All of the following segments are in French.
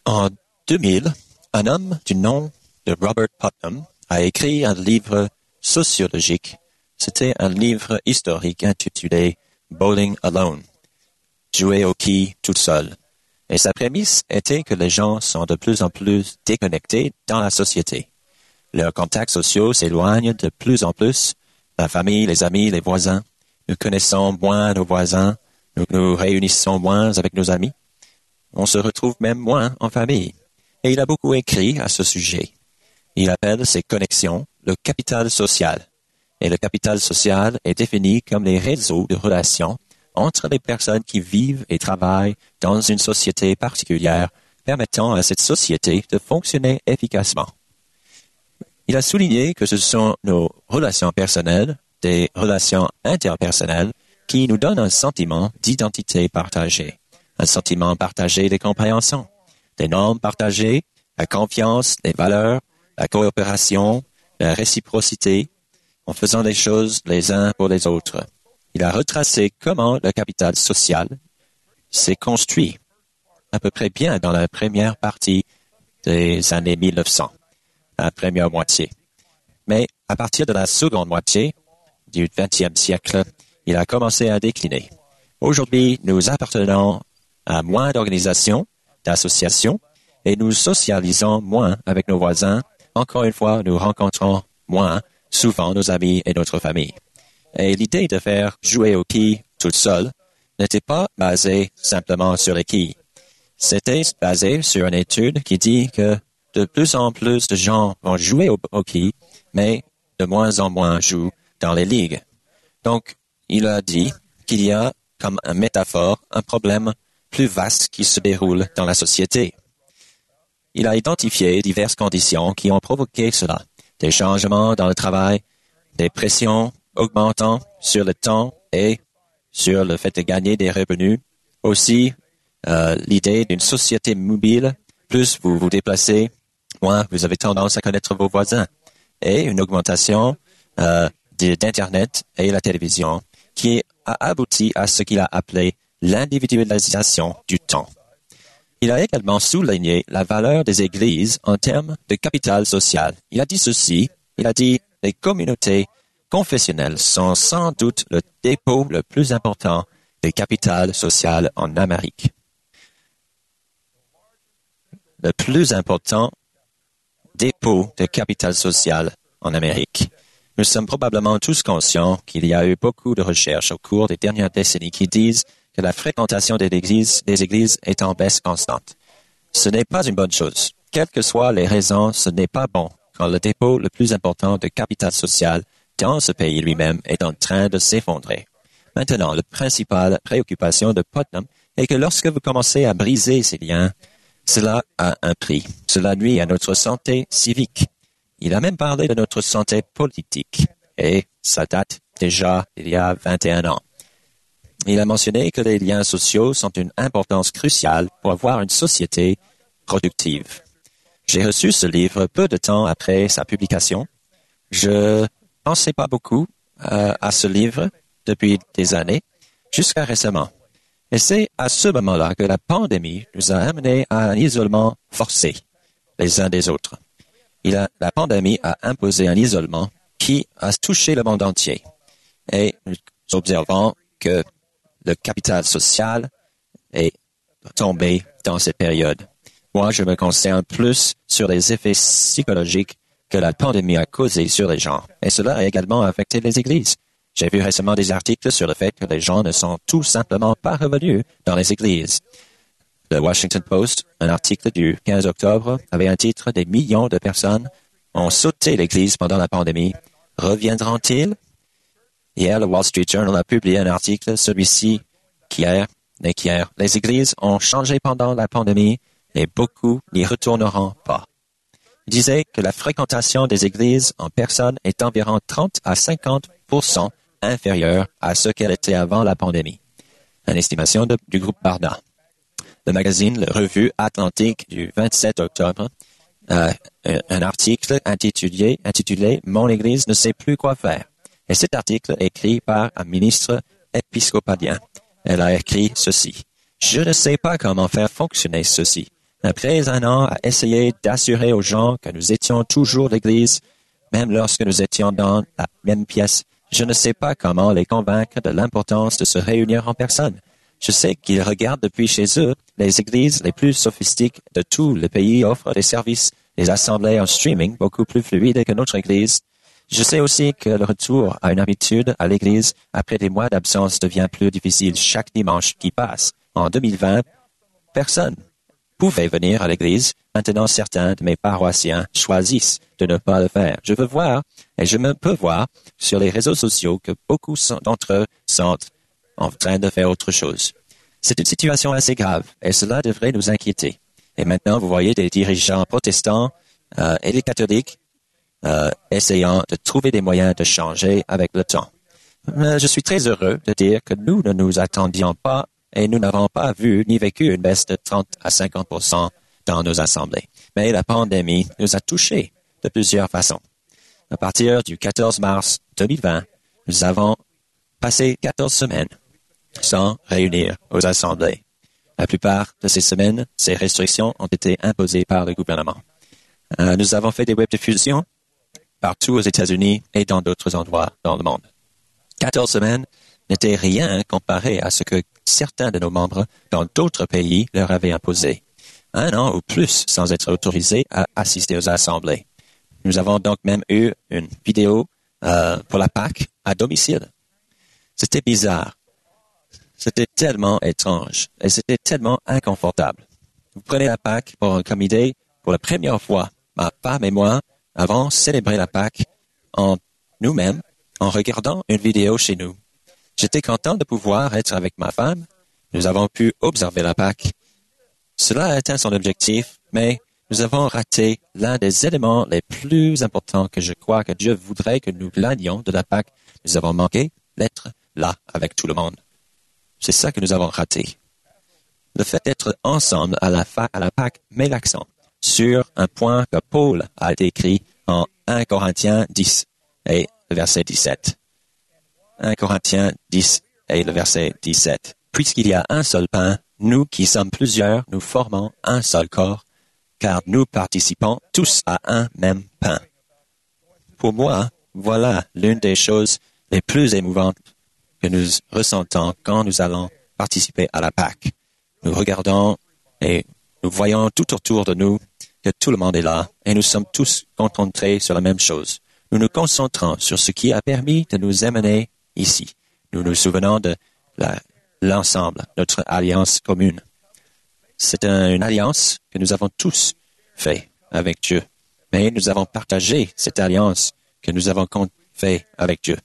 En 2000, un homme du nom de Robert Putnam a écrit un livre sociologique. C'était un livre historique intitulé Bowling Alone, jouer au quilles tout seul. Et sa prémisse était que les gens sont de plus en plus déconnectés dans la société. Leurs contacts sociaux s'éloignent de plus en plus. La famille, les amis, les voisins. Nous connaissons moins nos voisins. Nous nous réunissons moins avec nos amis. On se retrouve même moins en famille. Et il a beaucoup écrit à ce sujet. Il appelle ces connexions le capital social. Et le capital social est défini comme les réseaux de relations entre les personnes qui vivent et travaillent dans une société particulière, permettant à cette société de fonctionner efficacement. Il a souligné que ce sont nos relations personnelles, des relations interpersonnelles, qui nous donnent un sentiment d'identité partagée, un sentiment partagé de compréhension, des normes partagées, la confiance, les valeurs, la coopération, la réciprocité, en faisant des choses les uns pour les autres. Il a retracé comment le capital social s'est construit à peu près bien dans la première partie des années 1900, la première moitié. Mais à partir de la seconde moitié du XXe siècle, il a commencé à décliner. Aujourd'hui, nous appartenons à moins d'organisations, d'associations, et nous socialisons moins avec nos voisins. Encore une fois, nous rencontrons moins souvent nos amis et notre famille. Et l'idée de faire jouer aux quilles toute seule n'était pas basée simplement sur les quilles. C'était basé sur une étude qui dit que de plus en plus de gens vont jouer aux quilles, mais de moins en moins jouent dans les ligues. Donc, il a dit qu'il y a, comme une métaphore, un problème plus vaste qui se déroule dans la société. Il a identifié diverses conditions qui ont provoqué cela. Des changements dans le travail, des pressions augmentant sur le temps et sur le fait de gagner des revenus. Aussi, l'idée d'une société mobile, plus vous vous déplacez, moins vous avez tendance à connaître vos voisins. Et une augmentation d'Internet et la télévision qui a abouti à ce qu'il a appelé l'individualisation du temps. Il a également souligné la valeur des églises en termes de capital social. Il a dit ceci, il a dit les communautés confessionnelles sont sans doute le dépôt le plus important de capital social en Amérique. Le plus important dépôt de capital social en Amérique. Nous sommes probablement tous conscients qu'il y a eu beaucoup de recherches au cours des dernières décennies qui disent que la fréquentation des églises est en baisse constante. Ce n'est pas une bonne chose. Quelles que soient les raisons, ce n'est pas bon quand le dépôt le plus important de capital social dans ce pays lui-même est en train de s'effondrer. Maintenant, la principale préoccupation de Putnam est que lorsque vous commencez à briser ces liens, cela a un prix. Cela nuit à notre santé civique. Il a même parlé de notre santé politique, et ça date déjà il y a 21 ans. Il a mentionné que les liens sociaux sont d'une importance cruciale pour avoir une société productive. J'ai reçu ce livre peu de temps après sa publication. Je pensais pas beaucoup à ce livre depuis des années, jusqu'à récemment. Et c'est à ce moment-là que la pandémie nous a amenés à un isolement forcé les uns des autres. La pandémie a imposé un isolement qui a touché le monde entier. Et nous observons que le capital social est tombé dans cette période. Moi, je me concerne plus sur les effets psychologiques que la pandémie a causés sur les gens. Et cela a également affecté les églises. J'ai vu récemment des articles sur le fait que les gens ne sont tout simplement pas revenus dans les églises. Le Washington Post, un article du 15 octobre, avait un titre « Des millions de personnes ont sauté l'église pendant la pandémie. Reviendront-ils » Hier, le Wall Street Journal a publié un article, celui-ci, qu'hier. Les églises ont changé pendant la pandémie et beaucoup n'y retourneront pas. Il disait que la fréquentation des églises en personne est environ 30 à 50% inférieure à ce qu'elle était avant la pandémie. Une estimation du groupe Barna. Le magazine, la revue Atlantique du 27 octobre, un article intitulé « Mon Église ne sait plus quoi faire ». Et cet article est écrit par un ministre épiscopalien. Elle a écrit ceci. « Je ne sais pas comment faire fonctionner ceci. Après un an à essayer d'assurer aux gens que nous étions toujours l'Église, même lorsque nous étions dans la même pièce, je ne sais pas comment les convaincre de l'importance de se réunir en personne. Je sais qu'ils regardent depuis chez eux. Les églises les plus sophistiques de tout le pays offrent des services, des assemblées en streaming beaucoup plus fluides que notre église. Je sais aussi que le retour à une habitude à l'église après des mois d'absence devient plus difficile chaque dimanche qui passe. En 2020, personne pouvait venir à l'église. Maintenant, certains de mes paroissiens choisissent de ne pas le faire. Je veux voir, et je peux voir sur les réseaux sociaux que beaucoup d'entre eux sont en train de faire autre chose. C'est une situation assez grave, et cela devrait nous inquiéter. Et maintenant, vous voyez des dirigeants protestants et des catholiques essayant de trouver des moyens de changer avec le temps. Je suis très heureux de dire que nous ne nous attendions pas et nous n'avons pas vu ni vécu une baisse de 30 à 50% dans nos assemblées. Mais la pandémie nous a touchés de plusieurs façons. À partir du 14 mars 2020, nous avons passé 14 semaines sans réunir aux assemblées. La plupart de ces semaines, ces restrictions ont été imposées par le gouvernement. Nous avons fait des webdiffusions partout aux États-Unis et dans d'autres endroits dans le monde. 14 semaines n'était rien comparé à ce que certains de nos membres dans d'autres pays leur avaient imposé. 1 an ou plus sans être autorisés à assister aux assemblées. Nous avons donc même eu une vidéo pour la Pâque à domicile. C'était bizarre. C'était tellement étrange et c'était tellement inconfortable. Vous prenez la Pâque comme idée. Pour la première fois, ma femme et moi avons célébré la Pâque en nous-mêmes en regardant une vidéo chez nous. J'étais content de pouvoir être avec ma femme. Nous avons pu observer la Pâque. Cela a atteint son objectif, mais nous avons raté l'un des éléments les plus importants que je crois que Dieu voudrait que nous glaниons de la Pâque. Nous avons manqué d'être là avec tout le monde. C'est ça que nous avons raté. Le fait d'être ensemble à la Pâque met l'accent sur un point que Paul a décrit en 1 Corinthiens 10 et le verset 17. 1 Corinthiens 10 et le verset 17. Puisqu'il y a un seul pain, nous qui sommes plusieurs, nous formons un seul corps, car nous participons tous à un même pain. Pour moi, voilà l'une des choses les plus émouvantes que nous ressentons quand nous allons participer à la Pâque. Nous regardons et nous voyons tout autour de nous que tout le monde est là et nous sommes tous concentrés sur la même chose. Nous nous concentrons sur ce qui a permis de nous amener ici. Nous nous souvenons de l'ensemble, notre alliance commune. C'est une alliance que nous avons tous fait avec Dieu. Mais nous avons partagé cette alliance que nous avons fait avec Dieu.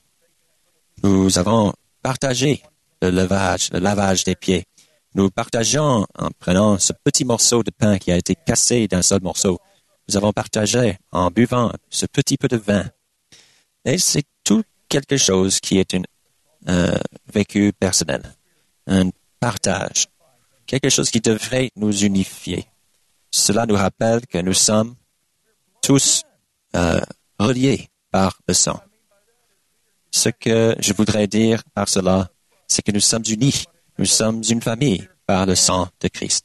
Nous avons partagé le lavage des pieds. Nous partageons en prenant ce petit morceau de pain qui a été cassé d'un seul morceau. Nous avons partagé en buvant ce petit peu de vin. Et c'est tout quelque chose qui est un vécu personnel, un partage, quelque chose qui devrait nous unifier. Cela nous rappelle que nous sommes tous reliés par le sang. Ce que je voudrais dire par cela, c'est que nous sommes unis. Nous sommes une famille par le sang de Christ.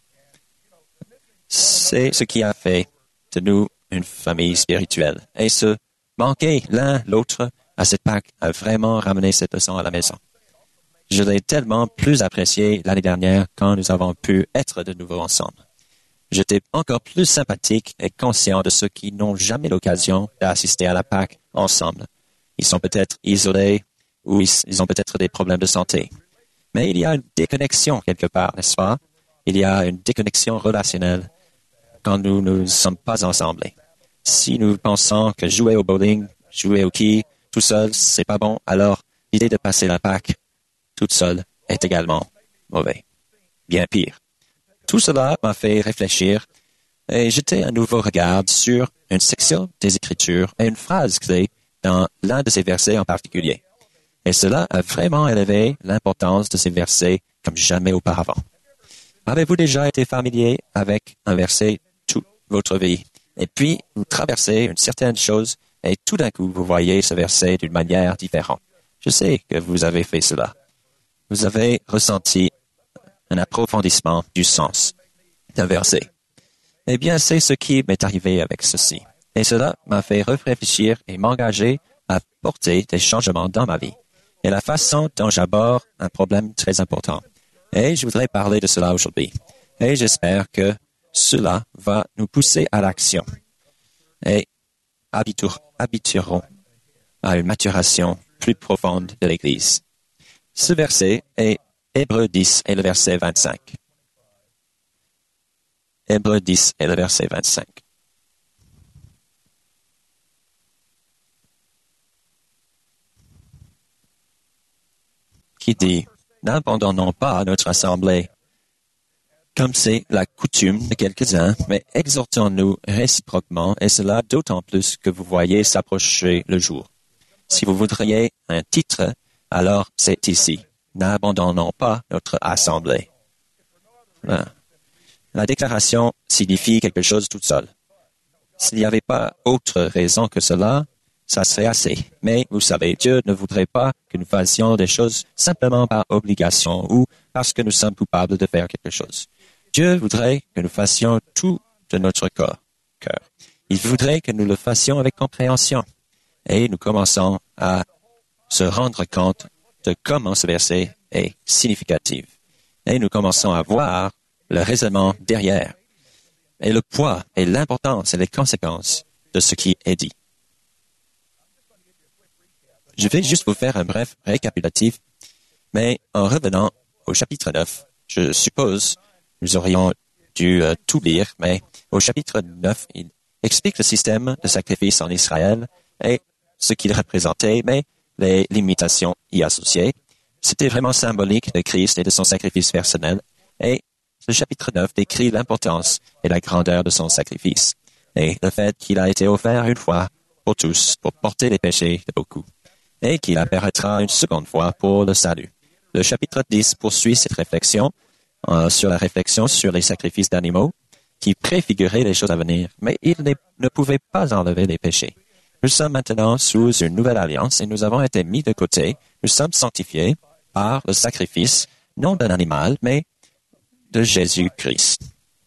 C'est ce qui a fait de nous une famille spirituelle. Et se manquer l'un l'autre à cette Pâque a vraiment ramené cette leçon à la maison. Je l'ai tellement plus apprécié l'année dernière quand nous avons pu être de nouveau ensemble. J'étais encore plus sympathique et conscient de ceux qui n'ont jamais l'occasion d'assister à la Pâque ensemble. Ils sont peut-être isolés ou ils ont peut-être des problèmes de santé. Mais il y a une déconnexion quelque part, n'est-ce pas? Il y a une déconnexion relationnelle quand nous ne sommes pas ensemble. Si nous pensons que jouer au bowling, jouer au quai, tout seul, c'est pas bon, alors l'idée de passer la Pâque toute seule est également mauvais. Bien pire. Tout cela m'a fait réfléchir et jeter un nouveau regard sur une section des Écritures et une phrase clé dans l'un de ces versets en particulier. Et cela a vraiment élevé l'importance de ces versets comme jamais auparavant. Avez-vous déjà été familier avec un verset toute votre vie? Et puis, vous traversez une certaine chose et tout d'un coup, vous voyez ce verset d'une manière différente. Je sais que vous avez fait cela. Vous avez ressenti un approfondissement du sens d'un verset. Eh bien, c'est ce qui m'est arrivé avec ceci. Et cela m'a fait réfléchir et m'engager à porter des changements dans ma vie et la façon dont j'aborde un problème très important. Et je voudrais parler de cela aujourd'hui. Et j'espère que cela va nous pousser à l'action et habitueront à une maturation plus profonde de l'Église. Ce verset est Hébreux 10 et le verset 25. Hébreux 10 et le verset 25. Qui dit, n'abandonnons pas notre assemblée, comme c'est la coutume de quelques-uns, mais exhortons-nous réciproquement, et cela d'autant plus que vous voyez s'approcher le jour. Si vous voudriez un titre, alors c'est ici. N'abandonnons pas notre assemblée. Voilà. La déclaration signifie quelque chose toute seule. S'il n'y avait pas autre raison que cela, ça serait assez. Mais vous savez, Dieu ne voudrait pas que nous fassions des choses simplement par obligation ou parce que nous sommes coupables de faire quelque chose. Dieu voudrait que nous fassions tout de notre cœur. Il voudrait que nous le fassions avec compréhension. Et nous commençons à se rendre compte de comment ce verset est significatif. Et nous commençons à voir le raisonnement derrière, et le poids, et l'importance, et les conséquences de ce qui est dit. Je vais juste vous faire un bref récapitulatif, mais en revenant au chapitre 9, je suppose, nous aurions dû tout lire, mais au chapitre 9, il explique le système de sacrifice en Israël et ce qu'il représentait, mais les limitations y associées. C'était vraiment symbolique de Christ et de son sacrifice personnel, et le chapitre 9 décrit l'importance et la grandeur de son sacrifice, et le fait qu'il a été offert une fois pour tous, pour porter les péchés de beaucoup, et qu'il apparaîtra une seconde fois pour le salut. Le chapitre 10 poursuit cette réflexion sur la réflexion sur les sacrifices d'animaux, qui préfiguraient les choses à venir, mais il ne pouvait pas enlever les péchés. Nous sommes maintenant sous une nouvelle alliance et nous avons été mis de côté. Nous sommes sanctifiés par le sacrifice, non d'un animal, mais de Jésus-Christ.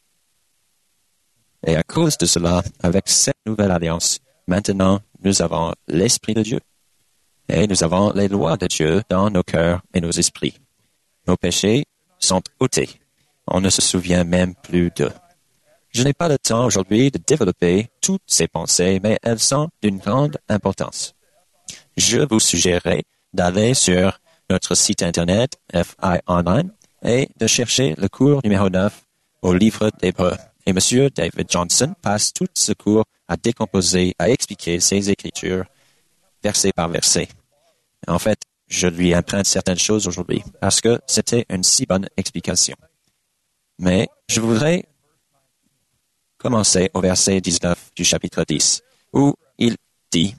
Et à cause de cela, avec cette nouvelle alliance, maintenant, nous avons l'Esprit de Dieu. Et nous avons les lois de Dieu dans nos cœurs et nos esprits. Nos péchés sont ôtés. On ne se souvient même plus d'eux. Je n'ai pas le temps aujourd'hui de développer toutes ces pensées, mais elles sont d'une grande importance. Je vous suggérerais d'aller sur notre site internet FI Online et de chercher le cours numéro 9 au livre d'Hébreux. Et M. David Johnson passe tout ce cours à décomposer, à expliquer ces écritures verset par verset. En fait, je lui emprunte certaines choses aujourd'hui parce que c'était une si bonne explication. Mais je voudrais commencer au verset 19 du chapitre 10, où il dit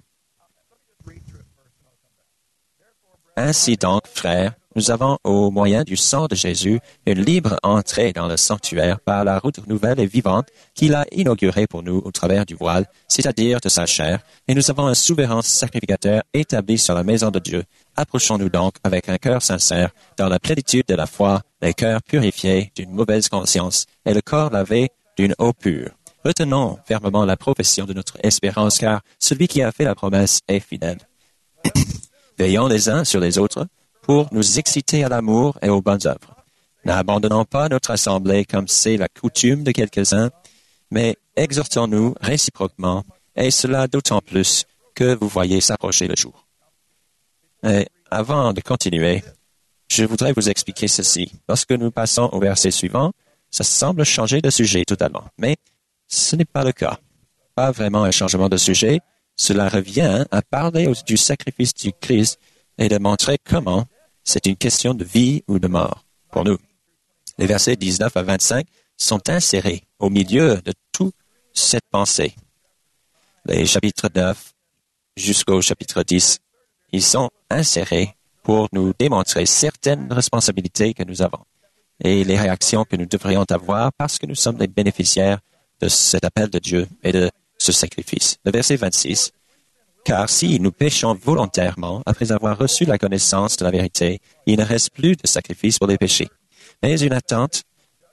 « Ainsi donc, frères, nous avons, au moyen du sang de Jésus, une libre entrée dans le sanctuaire par la route nouvelle et vivante qu'il a inaugurée pour nous au travers du voile, c'est-à-dire de sa chair, et nous avons un souverain sacrificateur établi sur la maison de Dieu. Approchons-nous donc avec un cœur sincère, dans la plénitude de la foi, les cœurs purifiés d'une mauvaise conscience et le corps lavé d'une eau pure. Retenons fermement la profession de notre espérance, car celui qui a fait la promesse est fidèle. Veillons les uns sur les autres pour nous exciter à l'amour et aux bonnes œuvres. N'abandonnons pas notre assemblée comme c'est la coutume de quelques-uns, mais exhortons-nous réciproquement, et cela d'autant plus que vous voyez s'approcher le jour. Et avant de continuer, je voudrais vous expliquer ceci. Lorsque nous passons au verset suivant, ça semble changer de sujet totalement, mais ce n'est pas le cas. Pas vraiment un changement de sujet. Cela revient à parler du sacrifice du Christ et de montrer comment c'est une question de vie ou de mort pour nous. Les versets 19 à 25 sont insérés au milieu de toute cette pensée. Les chapitres 9 jusqu'au chapitre 10, ils sont insérés pour nous démontrer certaines responsabilités que nous avons et les réactions que nous devrions avoir parce que nous sommes les bénéficiaires de cet appel de Dieu et de ce sacrifice. Le verset 26. Car si nous péchons volontairement après avoir reçu la connaissance de la vérité, il ne reste plus de sacrifice pour les péchés, mais une attente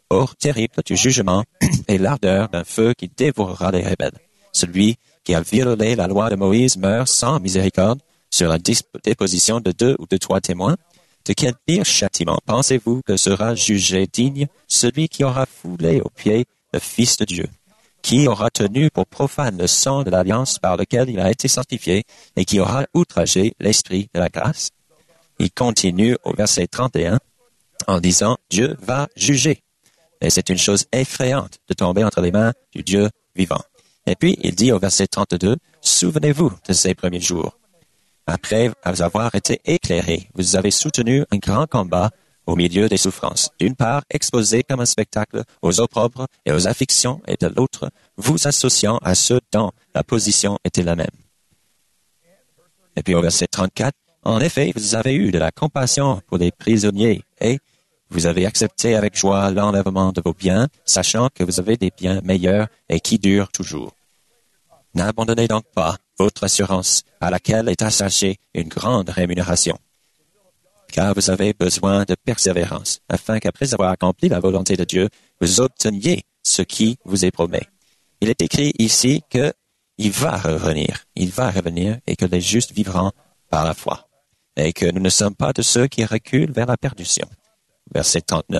Or, terrible du jugement et l'ardeur d'un feu qui dévorera les rebelles. Celui qui a violé la loi de Moïse meurt sans miséricorde sur la déposition de 2 ou de 3 témoins. De quel pire châtiment pensez-vous que sera jugé digne celui qui aura foulé aux pieds le Fils de Dieu, qui aura tenu pour profane le sang de l'alliance par lequel il a été sanctifié et qui aura outragé l'esprit de la grâce? Il continue au verset 31 en disant « Dieu va juger ». Et c'est une chose effrayante de tomber entre les mains du Dieu vivant. Et puis, il dit au verset 32, « Souvenez-vous de ces premiers jours. Après avoir été éclairés, vous avez soutenu un grand combat au milieu des souffrances. D'une part, exposé comme un spectacle aux opprobres et aux afflictions, et de l'autre, vous associant à ceux dont la position était la même. » Et puis au verset 34, « En effet, vous avez eu de la compassion pour les prisonniers, et vous avez accepté avec joie l'enlèvement de vos biens, sachant que vous avez des biens meilleurs et qui durent toujours. N'abandonnez donc pas votre assurance, à laquelle est attachée une grande rémunération, car vous avez besoin de persévérance, afin qu'après avoir accompli la volonté de Dieu, vous obteniez ce qui vous est promis. Il est écrit ici que il va revenir et que les justes vivront par la foi, et que nous ne sommes pas de ceux qui reculent vers la perdition. » Verset 39.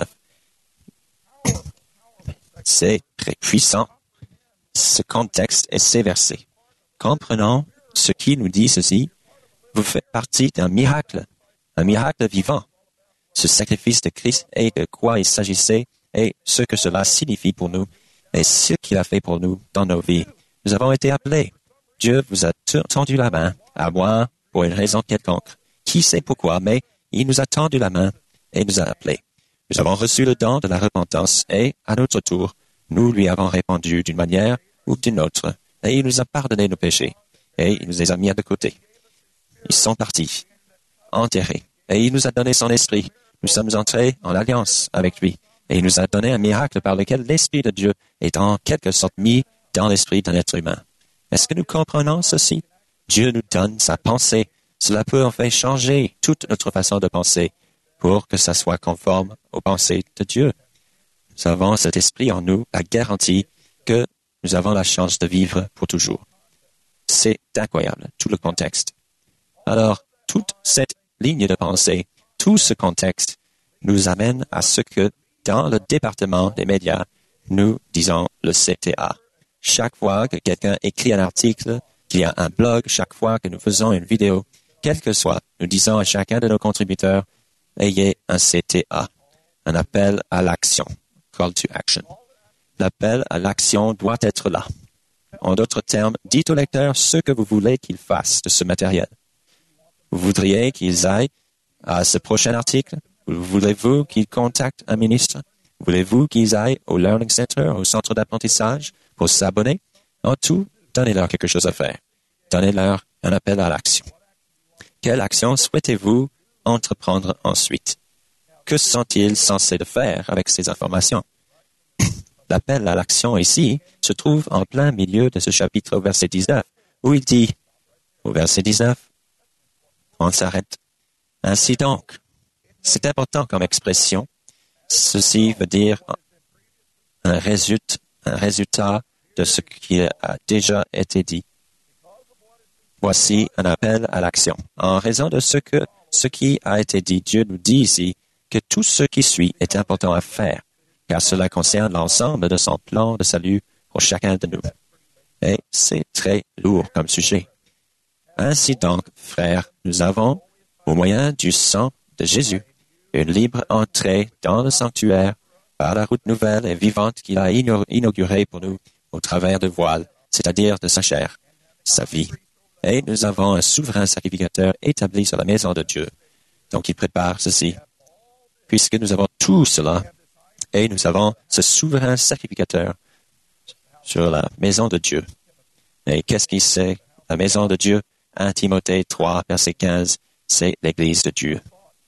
C'est très puissant, ce contexte et ces versets. Comprenons ce qui nous dit ceci. Vous faites partie d'un miracle vivant. Ce sacrifice de Christ et de quoi il s'agissait et ce que cela signifie pour nous et ce qu'il a fait pour nous dans nos vies. Nous avons été appelés. Dieu vous a tendu la main, à moi, pour une raison quelconque. Qui sait pourquoi, mais il nous a tendu la main et nous a appelés. Nous avons reçu le don de la repentance et, à notre tour, nous lui avons répondu d'une manière ou d'une autre, et il nous a pardonné nos péchés, et il nous les a mis de côté. Ils sont partis, enterrés, et il nous a donné son esprit. Nous sommes entrés en alliance avec lui, et il nous a donné un miracle par lequel l'Esprit de Dieu est en quelque sorte mis dans l'esprit d'un être humain. Est-ce que nous comprenons ceci? Dieu nous donne sa pensée. Cela peut en fait changer toute notre façon de penser pour que ça soit conforme aux pensées de Dieu. Nous avons cet esprit en nous, la garantie que nous avons la chance de vivre pour toujours. C'est incroyable, tout le contexte. Alors, toute cette ligne de pensée, tout ce contexte nous amène à ce que, dans le département des médias, nous disons le CTA. Chaque fois que quelqu'un écrit un article, qu'il y a un blog, chaque fois que nous faisons une vidéo, quel que soit, nous disons à chacun de nos contributeurs, ayez un CTA, un appel à l'action, call to action. L'appel à l'action doit être là. En d'autres termes, dites au lecteur ce que vous voulez qu'il fasse de ce matériel. Vous voudriez qu'ils aillent à ce prochain article? Voulez-vous qu'ils contactent un ministre? Voulez-vous qu'ils aillent au Learning Center, au centre d'apprentissage, pour s'abonner? En tout, donnez-leur quelque chose à faire. Donnez-leur un appel à l'action. Quelle action souhaitez-vous entreprendre ensuite? Que sont-ils censés de faire avec ces informations? L'appel à l'action ici se trouve en plein milieu de ce chapitre au verset 19, où il dit, au verset 19, on s'arrête. Ainsi donc, c'est important comme expression. Ceci veut dire un résultat de ce qui a déjà été dit. Voici un appel à l'action. En raison de ce qui a été dit, Dieu nous dit ici que tout ce qui suit est important à faire, car cela concerne l'ensemble de son plan de salut pour chacun de nous. Et c'est très lourd comme sujet. Ainsi donc, frères, nous avons, au moyen du sang de Jésus, une libre entrée dans le sanctuaire par la route nouvelle et vivante qu'il a inaugurée pour nous au travers de voile, c'est-à-dire de sa chair, sa vie. Et nous avons un souverain sacrificateur établi sur la maison de Dieu. Donc il prépare ceci. Puisque nous avons tout cela, et nous avons ce souverain sacrificateur sur la maison de Dieu. Et qu'est-ce qu'il c'est? La maison de Dieu, 1 Timothée 3, verset 15, c'est l'Église de Dieu.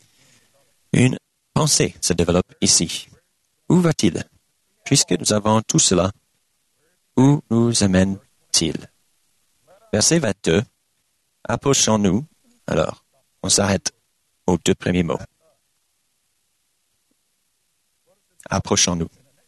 Une pensée se développe ici. Où va-t-il? Puisque nous avons tout cela, où nous amène-t-il? Verset 22, approchons-nous. Alors, on s'arrête aux 2 premiers mots. Approchons-nous.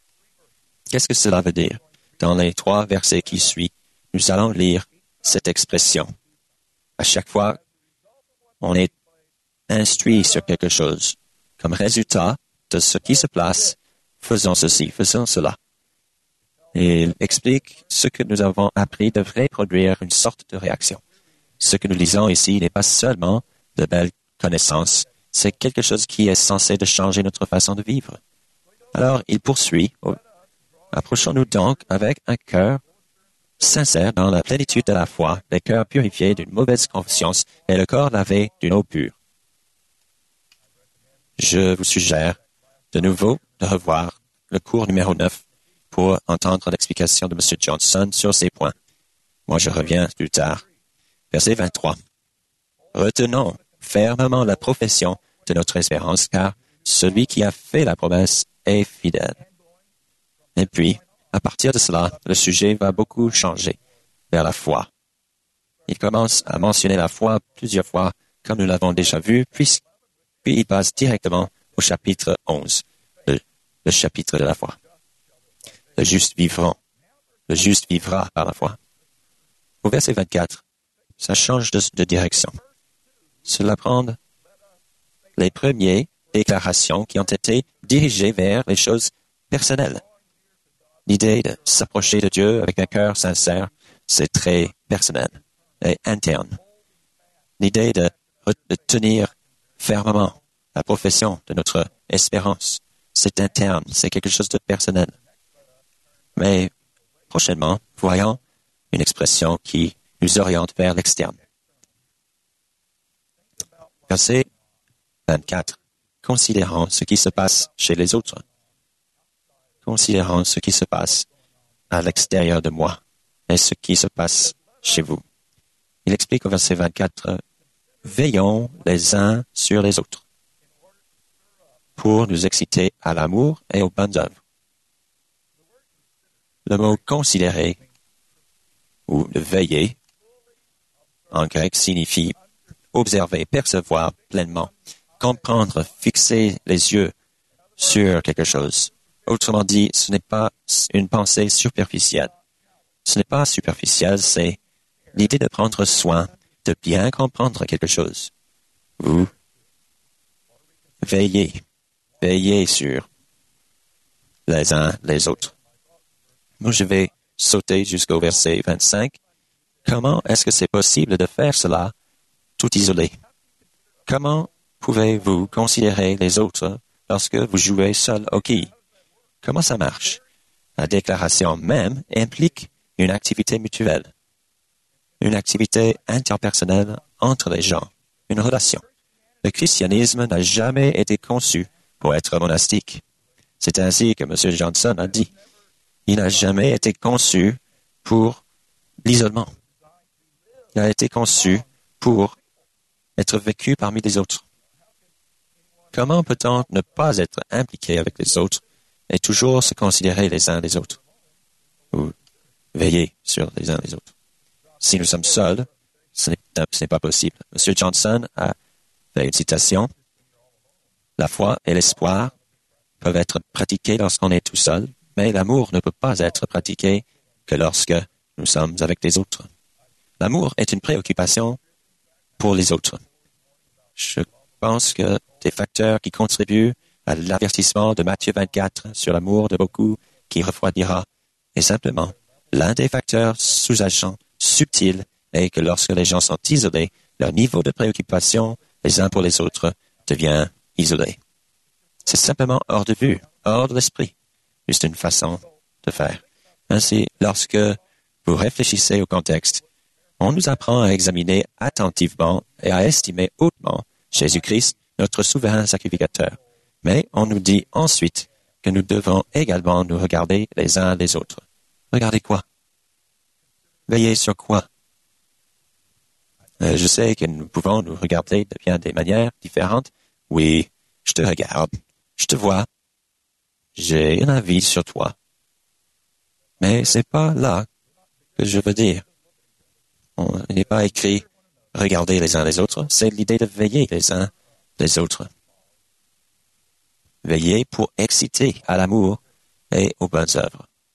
Qu'est-ce que cela veut dire? Dans les 3 versets qui suivent, nous allons lire cette expression. À chaque fois, on est instruit sur quelque chose. Comme résultat de ce qui se passe, faisons ceci, faisons cela. Et il explique ce que nous avons appris devrait produire une sorte de réaction. Ce que nous lisons ici n'est pas seulement de belles connaissances, c'est quelque chose qui est censé de changer notre façon de vivre. Alors, il poursuit. Approchons-nous donc avec un cœur sincère dans la plénitude de la foi, les cœurs purifiés d'une mauvaise conscience et le corps lavé d'une eau pure. Je vous suggère de nouveau de revoir le cours numéro 9 pour entendre l'explication de M. Johnson sur ces points. Moi, je reviens plus tard. Verset 23. Retenons fermement la profession de notre espérance, car celui qui a fait la promesse est fidèle. Et puis, à partir de cela, le sujet va beaucoup changer vers la foi. Il commence à mentionner la foi plusieurs fois, comme nous l'avons déjà vu, puis il passe directement au chapitre 11, le chapitre de la foi. Le juste vivra par la foi. Au verset 24, ça change de direction. Cela prend les premières déclarations qui ont été dirigées vers les choses personnelles. L'idée de s'approcher de Dieu avec un cœur sincère, c'est très personnel et interne. L'idée de tenir fermement la profession de notre espérance, c'est interne, c'est quelque chose de personnel. Mais prochainement, voyons une expression qui nous oriente vers l'externe. Verset 24. Considérons ce qui se passe chez les autres. Considérons ce qui se passe à l'extérieur de moi et ce qui se passe chez vous. Il explique au verset 24, veillons les uns sur les autres pour nous exciter à l'amour et aux bonnes œuvres. Le mot considérer ou veiller en grec signifie observer, percevoir pleinement, comprendre, fixer les yeux sur quelque chose. Autrement dit, ce n'est pas une pensée superficielle. Ce n'est pas superficiel, c'est l'idée de prendre soin, de bien comprendre quelque chose. Vous veillez sur les uns les autres. Moi, je vais sauter jusqu'au verset 25. Comment est-ce que c'est possible de faire cela tout isolé? Comment pouvez-vous considérer les autres lorsque vous jouez seul au quilles? Comment ça marche? La déclaration même implique une activité mutuelle, une activité interpersonnelle entre les gens, une relation. Le christianisme n'a jamais été conçu pour être monastique. C'est ainsi que M. Johnson a dit. Il n'a jamais été conçu pour l'isolement. Il a été conçu pour être vécu parmi les autres. Comment peut-on ne pas être impliqué avec les autres et toujours se considérer les uns les autres ou veiller sur les uns les autres? Si nous sommes seuls, ce n'est pas possible. M. Johnson a fait une citation. La foi et l'espoir peuvent être pratiqués lorsqu'on est tout seul, mais l'amour ne peut pas être pratiqué que lorsque nous sommes avec les autres. L'amour est une préoccupation pour les autres. Je pense que des facteurs qui contribuent à l'avertissement de Matthieu 24 sur l'amour de beaucoup qui refroidira est simplement l'un des facteurs sous-jacents subtils est que lorsque les gens sont isolés, leur niveau de préoccupation les uns pour les autres devient isolé. C'est simplement hors de vue, hors de l'esprit. Juste une façon de faire. Ainsi, lorsque vous réfléchissez au contexte, on nous apprend à examiner attentivement et à estimer hautement Jésus-Christ, notre souverain sacrificateur. Mais on nous dit ensuite que nous devons également nous regarder les uns les autres. Regardez quoi? Veillez sur quoi? Je sais que nous pouvons nous regarder de bien des manières différentes. Oui, je te regarde, je te vois, j'ai un avis sur toi. Mais c'est pas là que je veux dire. Il n'est pas écrit « regarder les uns les autres », c'est l'idée de veiller les uns les autres. Veiller pour exciter à l'amour et aux bonnes œuvres.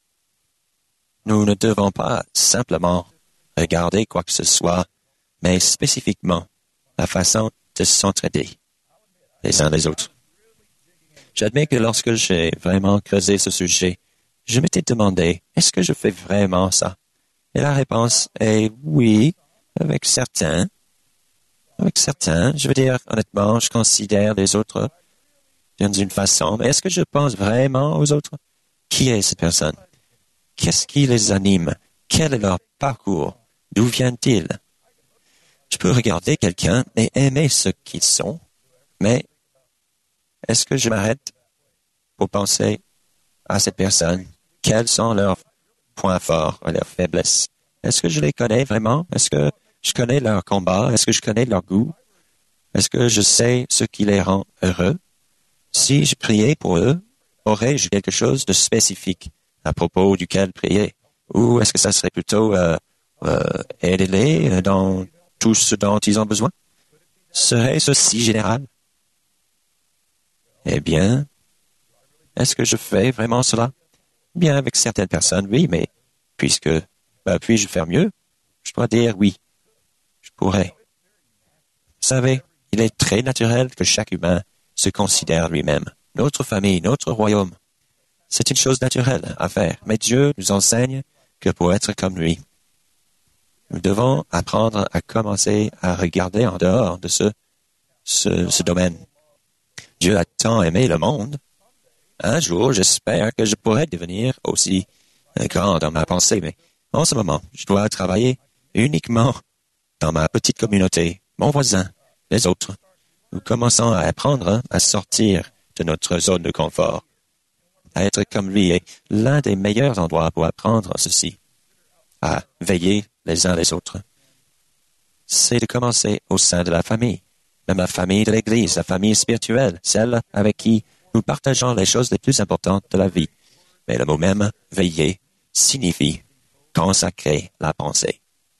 Nous ne devons pas simplement regarder quoi que ce soit, mais spécifiquement la façon de s'entraider les uns les autres. J'admets que lorsque j'ai vraiment creusé ce sujet, je m'étais demandé, est-ce que je fais vraiment ça? Et la réponse est oui, avec certains. Je veux dire, honnêtement, je considère les autres d'une façon, mais est-ce que je pense vraiment aux autres? Qui est cette personne? Qu'est-ce qui les anime? Quel est leur parcours? D'où viennent-ils? Je peux regarder quelqu'un et aimer ce qu'ils sont, mais est-ce que je m'arrête pour penser à cette personne? Quels sont leurs points forts et leurs faiblesses? Est-ce que je les connais vraiment? Est-ce que je connais leur combat? Est-ce que je connais leur goût? Est-ce que je sais ce qui les rend heureux? Si je priais pour eux, aurais-je quelque chose de spécifique à propos duquel prier? Ou est-ce que ça serait plutôt aider-les dans tout ce dont ils ont besoin? Serait-ce si général? Eh bien, est-ce que je fais vraiment cela? Bien, avec certaines personnes, oui, mais puis-je faire mieux? Je dois dire oui, je pourrais. Vous savez, il est très naturel que chaque humain se considère lui-même, notre famille, notre royaume. C'est une chose naturelle à faire, mais Dieu nous enseigne que pour être comme lui, nous devons apprendre à commencer à regarder en dehors de ce domaine. Dieu a tant aimé le monde. Un jour, j'espère que je pourrai devenir aussi grand dans ma pensée, mais en ce moment, je dois travailler uniquement dans ma petite communauté, mon voisin, les autres. Nous commençons à apprendre à sortir de notre zone de confort, à être comme lui, et l'un des meilleurs endroits pour apprendre ceci, à veiller les uns les autres, c'est de commencer au sein de la famille, même la famille de l'Église, la famille spirituelle, celle avec qui nous partageons les choses les plus importantes de la vie. Mais le mot même, veiller, signifie consacrer la pensée.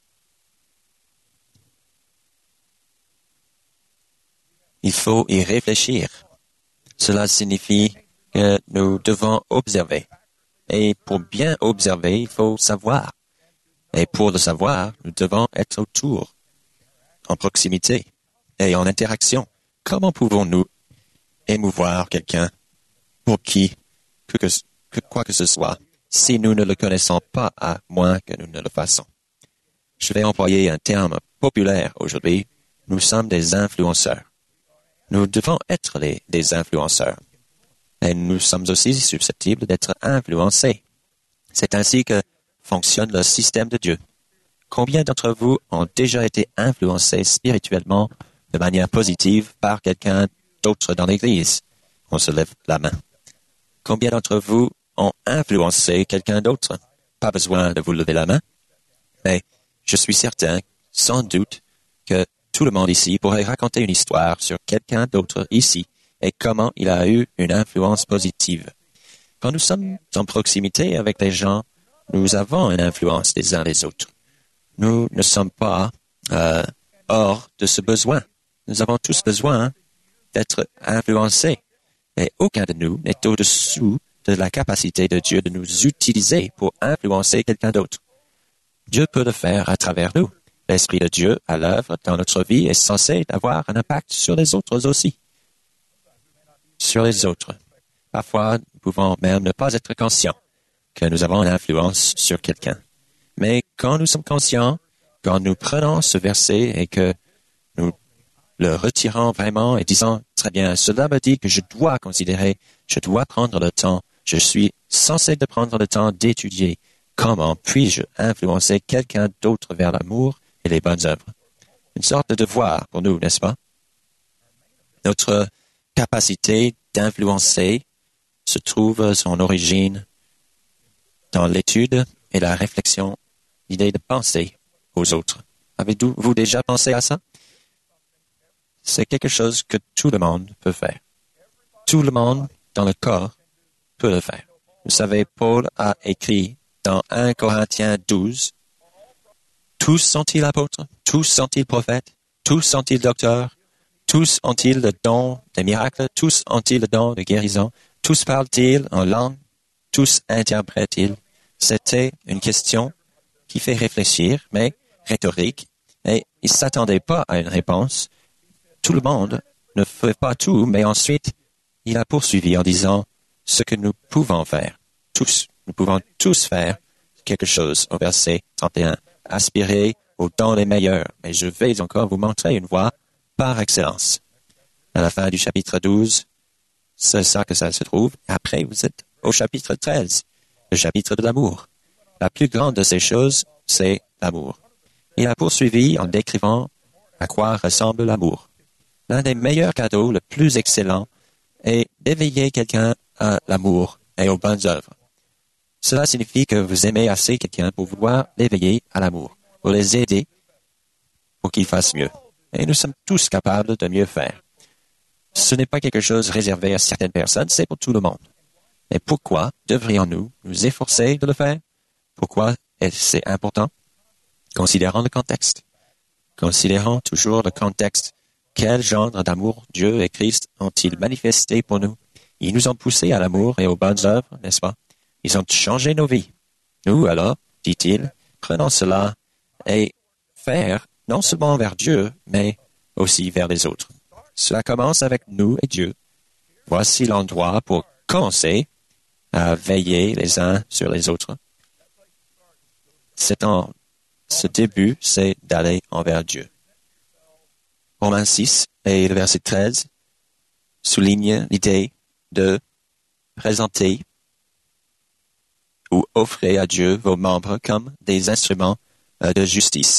Il faut y réfléchir. Cela signifie que nous devons observer. Et pour bien observer, il faut savoir. Et pour le savoir, nous devons être autour, en proximité et en interaction. Comment pouvons-nous émouvoir quelqu'un pour qui, quoi que ce soit, si nous ne le connaissons pas à moins que nous ne le fassons? Je vais employer un terme populaire aujourd'hui. Nous sommes des influenceurs. Nous devons être des influenceurs. Et nous sommes aussi susceptibles d'être influencés. C'est ainsi que fonctionne le système de Dieu. Combien d'entre vous ont déjà été influencés spirituellement de manière positive par quelqu'un d'autre dans l'Église? On se lève la main. Combien d'entre vous ont influencé quelqu'un d'autre? Pas besoin de vous lever la main, mais je suis certain, sans doute, que tout le monde ici pourrait raconter une histoire sur quelqu'un d'autre ici et comment il a eu une influence positive. Quand nous sommes en proximité avec les gens, nous avons une influence les uns les autres. Nous ne sommes pas hors de ce besoin. Nous avons tous besoin d'être influencés. Et aucun de nous n'est au-dessous de la capacité de Dieu de nous utiliser pour influencer quelqu'un d'autre. Dieu peut le faire à travers nous. L'Esprit de Dieu à l'œuvre dans notre vie est censé avoir un impact sur les autres aussi. Sur les autres. Parfois, nous pouvons même ne pas être conscients que nous avons une influence sur quelqu'un. Mais quand nous sommes conscients, quand nous prenons ce verset et que nous le retirons vraiment et disons, très bien, cela me dit que je dois considérer, je dois prendre le temps, je suis censé de prendre le temps d'étudier comment puis-je influencer quelqu'un d'autre vers l'amour et les bonnes œuvres. Une sorte de devoir pour nous, n'est-ce pas? Notre capacité d'influencer se trouve son origine dans l'étude et la réflexion, l'idée de penser aux autres. Avez-vous déjà pensé à ça? C'est quelque chose que tout le monde peut faire. Tout le monde dans le corps peut le faire. Vous savez, Paul a écrit dans 1 Corinthiens 12, « Tous sont-ils apôtres? Tous sont-ils prophètes? Tous sont-ils docteurs? Tous ont-ils le don des miracles? Tous ont-ils le don de guérison? Tous parlent-ils en langue? Tous interprètent-ils? C'était une question qui fait réfléchir, mais rhétorique, et il ne s'attendait pas à une réponse. Tout le monde ne fait pas tout, mais ensuite, il a poursuivi en disant ce que nous pouvons faire. Tous, nous pouvons tous faire quelque chose au verset 31. Aspirer aux dons les meilleurs. Mais je vais encore vous montrer une voie par excellence. À la fin du chapitre 12, c'est ça que ça se trouve. Après, vous êtes au chapitre 13, le chapitre de l'amour. La plus grande de ces choses, c'est l'amour. Il a poursuivi en décrivant à quoi ressemble l'amour. L'un des meilleurs cadeaux, le plus excellent, est d'éveiller quelqu'un à l'amour et aux bonnes œuvres. Cela signifie que vous aimez assez quelqu'un pour vouloir l'éveiller à l'amour, pour les aider pour qu'ils fassent mieux. Et nous sommes tous capables de mieux faire. Ce n'est pas quelque chose réservé à certaines personnes, c'est pour tout le monde. Et pourquoi devrions-nous nous efforcer de le faire? Pourquoi est-ce important? Considérons le contexte. Considérons toujours le contexte. Quel genre d'amour Dieu et Christ ont-ils manifesté pour nous? Ils nous ont poussés à l'amour et aux bonnes œuvres, n'est-ce pas? Ils ont changé nos vies. Nous, alors, dit-il, prenons cela et faire non seulement vers Dieu, mais aussi vers les autres. Cela commence avec nous et Dieu. Voici l'endroit pour commencer à veiller les uns sur les autres. Ce début, c'est d'aller envers Dieu. Romains 6 et le verset 13 souligne l'idée de présenter ou offrir à Dieu vos membres comme des instruments de justice.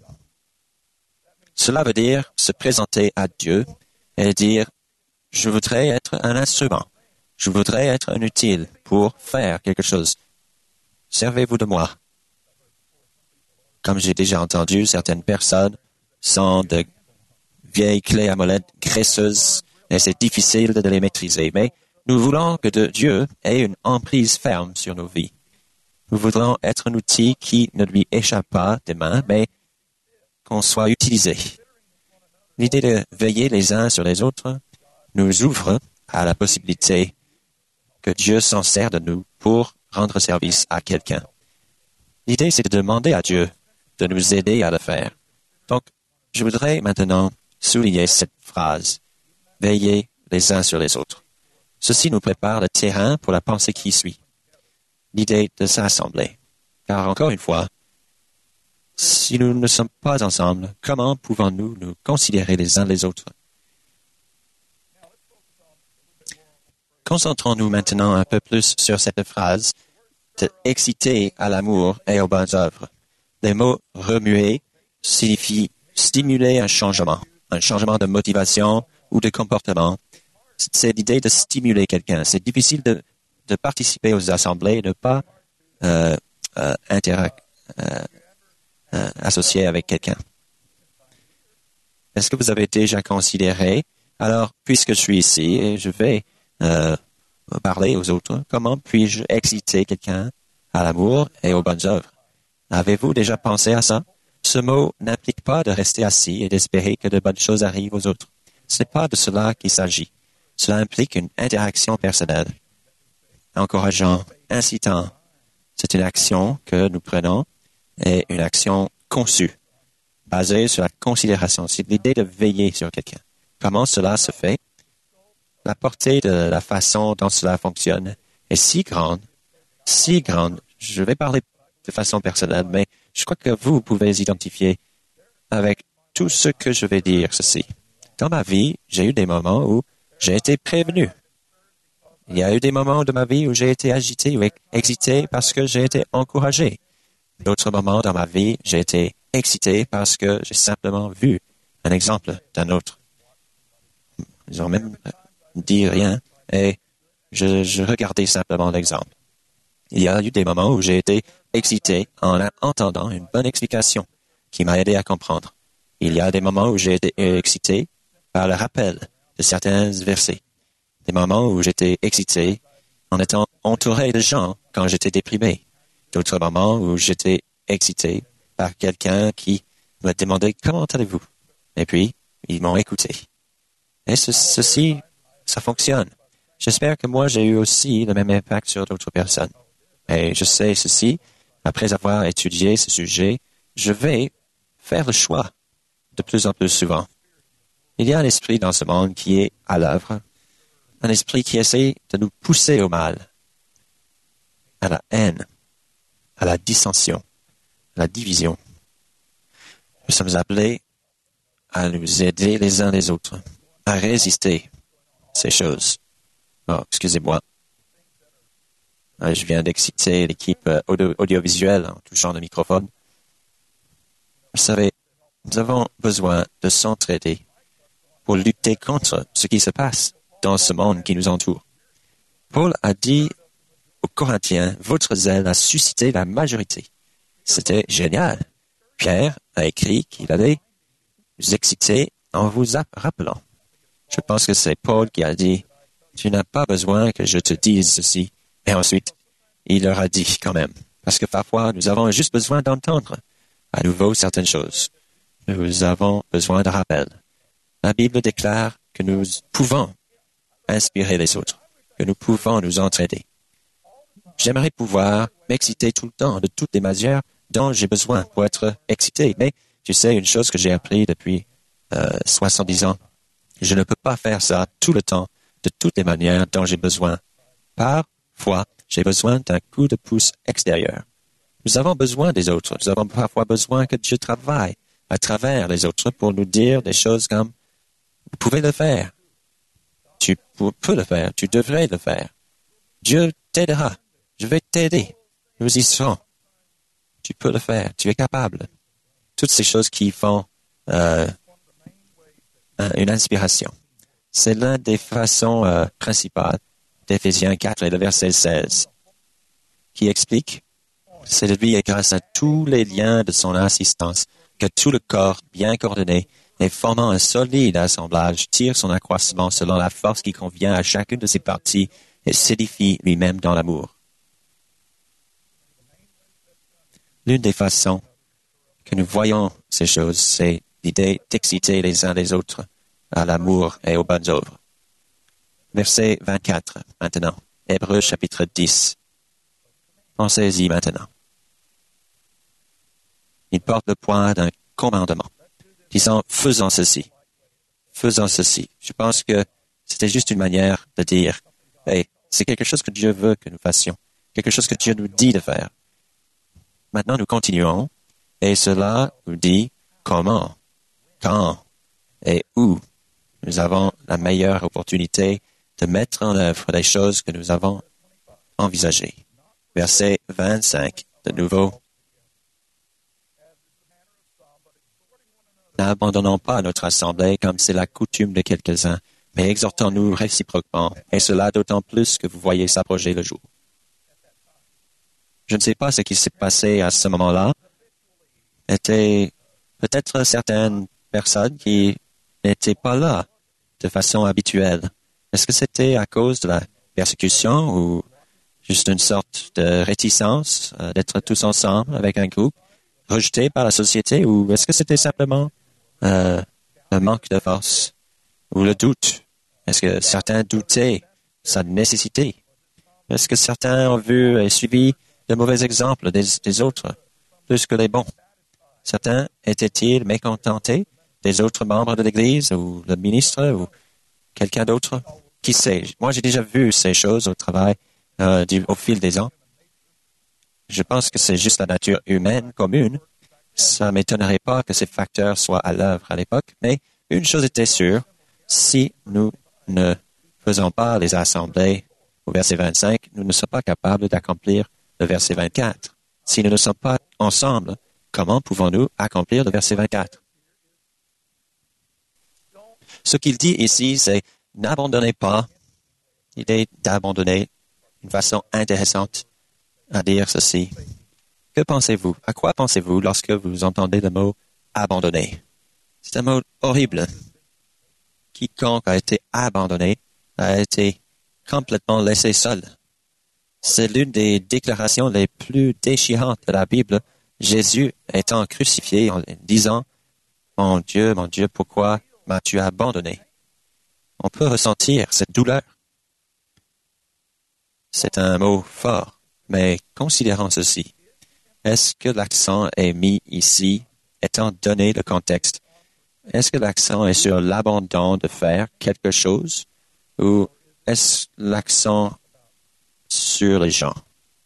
Cela veut dire se présenter à Dieu et dire « Je voudrais être un instrument, je voudrais être un utile pour faire quelque chose. Servez-vous de moi. » Comme j'ai déjà entendu, certaines personnes sont de vieilles clés à molette graisseuses et c'est difficile de les maîtriser. Mais nous voulons que Dieu ait une emprise ferme sur nos vies. Nous voudrons être un outil qui ne lui échappe pas des mains, mais qu'on soit utilisé. L'idée de veiller les uns sur les autres nous ouvre à la possibilité que Dieu s'en sert de nous pour rendre service à quelqu'un. L'idée, c'est de demander à Dieu de nous aider à le faire. Donc, je voudrais maintenant souligner cette phrase, « Veillez les uns sur les autres ». Ceci nous prépare le terrain pour la pensée qui suit. L'idée de s'assembler. Car encore une fois, si nous ne sommes pas ensemble, comment pouvons-nous nous considérer les uns les autres? Concentrons-nous maintenant un peu plus sur cette phrase de exciter à l'amour et aux bonnes œuvres. Les mots remuer signifient stimuler un changement de motivation ou de comportement. C'est l'idée de stimuler quelqu'un. C'est difficile de participer aux assemblées et de ne pas associer avec quelqu'un. Est-ce que vous avez déjà considéré, alors, puisque je suis ici et je vais parler aux autres, comment puis-je exciter quelqu'un à l'amour et aux bonnes œuvres? Avez-vous déjà pensé à ça? Ce mot n'implique pas de rester assis et d'espérer que de bonnes choses arrivent aux autres. Ce n'est pas de cela qu'il s'agit. Cela implique une interaction personnelle, encourageant, incitant. C'est une action que nous prenons et une action conçue, basée sur la considération. C'est l'idée de veiller sur quelqu'un. Comment cela se fait? La portée de la façon dont cela fonctionne est si grande. Je vais parler de façon personnelle, mais je crois que vous pouvez identifier avec tout ce que je vais dire ceci. Dans ma vie, j'ai eu des moments où j'ai été prévenu. Il y a eu des moments de ma vie où j'ai été agité ou excité parce que j'ai été encouragé. D'autres moments dans ma vie, j'ai été excité parce que j'ai simplement vu un exemple d'un autre. Ils ont même dit rien et je regardais simplement l'exemple. Il y a eu des moments où j'ai été excité en entendant une bonne explication qui m'a aidé à comprendre. Il y a des moments où j'ai été excité par le rappel de certains versets. Des moments où j'étais excité en étant entouré de gens quand j'étais déprimé. D'autres moments où j'étais excité par quelqu'un qui me demandait « Comment allez-vous ?» Et puis, ils m'ont écouté. Et ceci, ça fonctionne. J'espère que moi, j'ai eu aussi le même impact sur d'autres personnes. Et je sais ceci, après avoir étudié ce sujet, je vais faire le choix de plus en plus souvent. Il y a un esprit dans ce monde qui est à l'œuvre, un esprit qui essaie de nous pousser au mal, à la haine, à la dissension, à la division. Nous sommes appelés à nous aider les uns les autres, à résister à ces choses. Oh, excusez-moi. Je viens d'exciter l'équipe audiovisuelle en touchant le microphone. Vous savez, nous avons besoin de s'entraider pour lutter contre ce qui se passe dans ce monde qui nous entoure. Paul a dit aux Corinthiens, votre zèle a suscité la majorité. C'était génial. Pierre a écrit qu'il allait vous exciter en vous rappelant. Je pense que c'est Paul qui a dit, tu n'as pas besoin que je te dise ceci. Et ensuite, il leur a dit quand même. Parce que parfois, nous avons juste besoin d'entendre à nouveau certaines choses. Nous avons besoin de rappel. La Bible déclare que nous pouvons inspirer les autres, que nous pouvons nous entraider. J'aimerais pouvoir m'exciter tout le temps de toutes les manières dont j'ai besoin pour être excité. Mais tu sais, une chose que j'ai appris depuis 70 ans, je ne peux pas faire ça tout le temps, de toutes les manières dont j'ai besoin. Parfois, j'ai besoin d'un coup de pouce extérieur. Nous avons besoin des autres. Nous avons parfois besoin que Dieu travaille à travers les autres pour nous dire des choses comme « Vous pouvez le faire. Tu peux le faire. Tu devrais le faire. Dieu t'aidera. Je vais t'aider. Nous y serons. Tu peux le faire. Tu es capable. » Toutes ces choses qui font une inspiration. C'est l'une des façons principales d'Éphésiens 4 et le verset 16 qui explique « C'est de lui et grâce à tous les liens de son assistance que tout le corps, bien coordonné et formant un solide assemblage, tire son accroissement selon la force qui convient à chacune de ses parties et s'édifie lui-même dans l'amour. » L'une des façons que nous voyons ces choses, c'est l'idée d'exciter les uns les autres à l'amour et aux bonnes œuvres. Verset 24, maintenant. Hébreux chapitre 10. Pensez-y maintenant. Il porte le poids d'un commandement, disant « faisons ceci ». Faisons ceci. Je pense que c'était juste une manière de dire « hey, c'est quelque chose que Dieu veut que nous fassions, quelque chose que Dieu nous dit de faire ». Maintenant, nous continuons, et cela nous dit comment, quand et où nous avons la meilleure opportunité de mettre en œuvre les choses que nous avons envisagées. Verset 25, de nouveau. N'abandonnons pas notre assemblée comme c'est la coutume de quelques-uns, mais exhortons-nous réciproquement, et cela d'autant plus que vous voyez s'approcher le jour. Je ne sais pas ce qui s'est passé à ce moment-là. Étaient peut-être certaines personnes qui n'étaient pas là de façon habituelle. Est-ce que c'était à cause de la persécution ou juste une sorte de réticence d'être tous ensemble avec un groupe, rejeté par la société, ou est-ce que c'était simplement le manque de force ou le doute? Est-ce que certains doutaient de sa nécessité? Est-ce que certains ont vu et suivi de mauvais exemples des autres, plus que les bons? Certains étaient-ils mécontentés des autres membres de l'Église ou le ministre ou quelqu'un d'autre? Qui sait? Moi, j'ai déjà vu ces choses au travail au fil des ans. Je pense que c'est juste la nature humaine commune. Ça ne m'étonnerait pas que ces facteurs soient à l'œuvre à l'époque, mais une chose était sûre, si nous ne faisons pas les assemblées au verset 25, nous ne sommes pas capables d'accomplir le verset 24. Si nous ne sommes pas ensemble, comment pouvons-nous accomplir le verset 24? Ce qu'il dit ici, c'est n'abandonnez pas. L'idée d'abandonner d'une façon intéressante à dire ceci. Que pensez-vous? À quoi pensez-vous lorsque vous entendez le mot abandonner? C'est un mot horrible. Quiconque a été abandonné a été complètement laissé seul. C'est l'une des déclarations les plus déchirantes de la Bible. Jésus étant crucifié en disant « mon Dieu, pourquoi m'as-tu abandonné ?» On peut ressentir cette douleur. C'est un mot fort Mais considérons ceci. Est-ce que l'accent est mis ici, étant donné le contexte? Est-ce que l'accent est sur l'abandon de faire quelque chose ou est-ce l'accent sur les gens?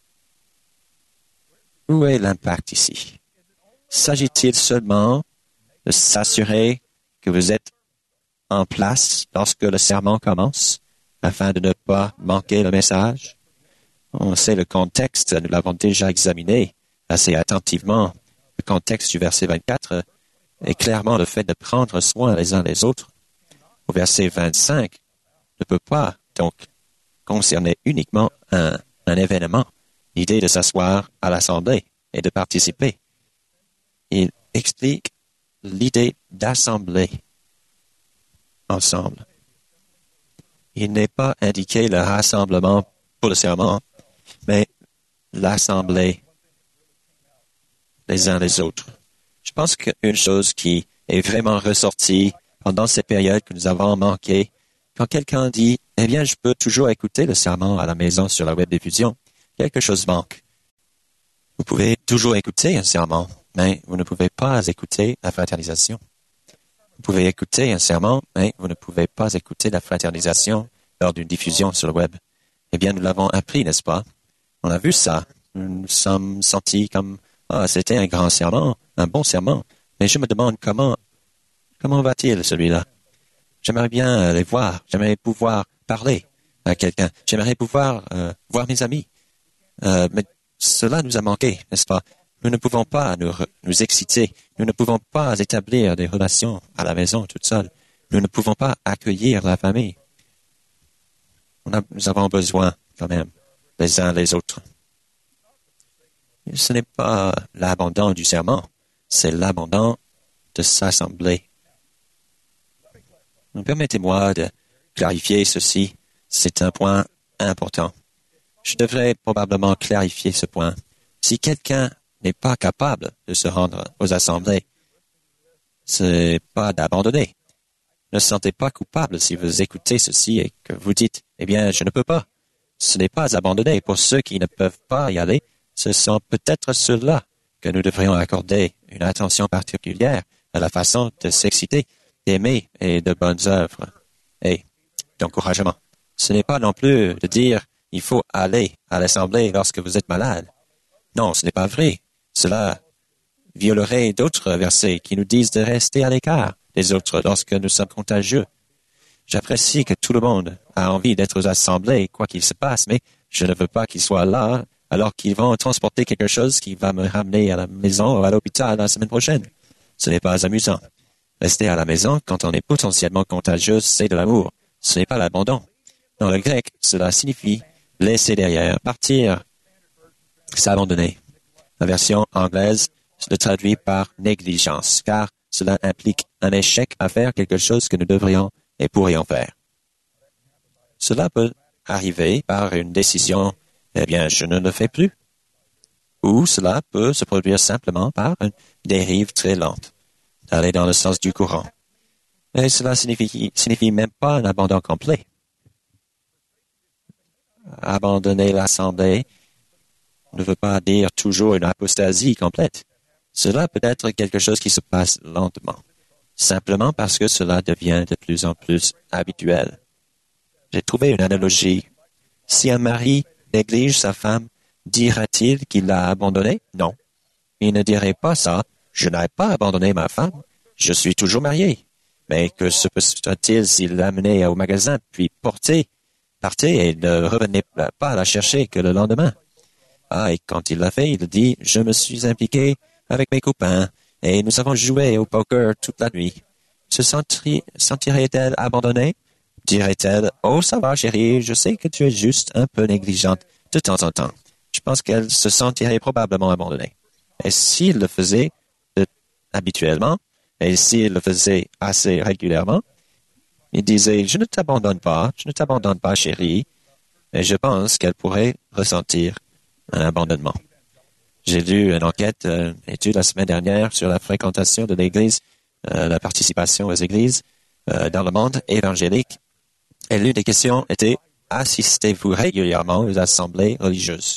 Où est l'impact ici? S'agit-il seulement de s'assurer que vous êtes en place lorsque le sermon commence, afin de ne pas manquer le message? On sait le contexte, nous l'avons déjà examiné assez attentivement. Le contexte du verset 24 est clairement le fait de prendre soin les uns des autres. Au verset 25, ne peut pas donc concerner uniquement un événement, l'idée de s'asseoir à l'assemblée et de participer. Il explique l'idée d'assembler ensemble. Il n'est pas indiqué le rassemblement pour le serment, mais l'assemblée les uns les autres. Je pense qu'une chose qui est vraiment ressortie pendant ces périodes que nous avons manquées, quand quelqu'un dit « Eh bien, je peux toujours écouter le serment à la maison sur la web diffusion », quelque chose manque. Vous pouvez toujours écouter un serment, mais vous ne pouvez pas écouter la fraternisation. Vous pouvez écouter un serment, mais vous ne pouvez pas écouter la fraternisation lors d'une diffusion sur le web. Eh bien, nous l'avons appris, n'est-ce pas? On a vu ça. Nous nous sommes sentis comme c'était un grand serment, un bon serment. Mais je me demande comment va-t-il celui-là? J'aimerais bien les voir. J'aimerais pouvoir parler à quelqu'un. J'aimerais pouvoir voir mes amis. Mais cela nous a manqué, n'est-ce pas? Nous ne pouvons pas nous exciter. Nous ne pouvons pas établir des relations à la maison toute seule. Nous ne pouvons pas accueillir la famille. Nous avons besoin quand même les uns les autres. Ce n'est pas l'abandon du serment, c'est l'abandon de s'assembler. Permettez-moi de clarifier ceci. C'est un point important. Je devrais probablement clarifier ce point. Si quelqu'un n'est pas capable de se rendre aux assemblées, ce n'est pas d'abandonner. Ne sentez pas coupable si vous écoutez ceci et que vous dites « Eh bien, je ne peux pas ». Ce n'est pas abandonner. Pour ceux qui ne peuvent pas y aller, ce sont peut-être ceux-là que nous devrions accorder une attention particulière à la façon de s'exciter, d'aimer et de bonnes œuvres et d'encouragement. Ce n'est pas non plus de dire « il faut aller à l'assemblée lorsque vous êtes malade ». Non, ce n'est pas vrai. Cela violerait d'autres versets qui nous disent de rester à l'écart des autres lorsque nous sommes contagieux. J'apprécie que tout le monde a envie d'être aux assemblées, quoi qu'il se passe, mais je ne veux pas qu'ils soient là alors qu'ils vont transporter quelque chose qui va me ramener à la maison ou à l'hôpital la semaine prochaine. Ce n'est pas amusant. Rester à la maison quand on est potentiellement contagieux, c'est de l'amour. Ce n'est pas l'abandon. Dans le grec, cela signifie laisser derrière, partir, s'abandonner. La version anglaise le traduit par négligence, car cela implique un échec à faire quelque chose que nous devrions et pourrions faire. Cela peut arriver par une décision, eh bien, je ne le fais plus. Ou cela peut se produire simplement par une dérive très lente, d'aller dans le sens du courant. Et cela signifie même pas un abandon complet. Abandonner l'assemblée ne veut pas dire toujours une apostasie complète. Cela peut être quelque chose qui se passe lentement, simplement parce que cela devient de plus en plus habituel. J'ai trouvé une analogie. Si un mari néglige sa femme, dira-t-il qu'il l'a abandonnée? Non. Il ne dirait pas ça. Je n'ai pas abandonné ma femme. Je suis toujours marié. Mais que se passe-t-il s'il l'amenait au magasin, puis partait et ne revenait pas la chercher que le lendemain? Et quand il l'a fait, il dit, je me suis impliqué avec mes copains et nous avons joué au poker toute la nuit. Se sentirait-elle abandonnée? Dirait-elle, oh, ça va, chérie, je sais que tu es juste un peu négligente de temps en temps. Je pense qu'elle se sentirait probablement abandonnée. Et s'il le faisait habituellement, et s'il le faisait assez régulièrement, il disait, je ne t'abandonne pas, chérie. Et je pense qu'elle pourrait ressentir un abandonnement. J'ai lu une étude la semaine dernière sur la fréquentation de l'Église, la participation aux églises dans le monde évangélique. Et l'une des questions était, assistez-vous régulièrement aux assemblées religieuses?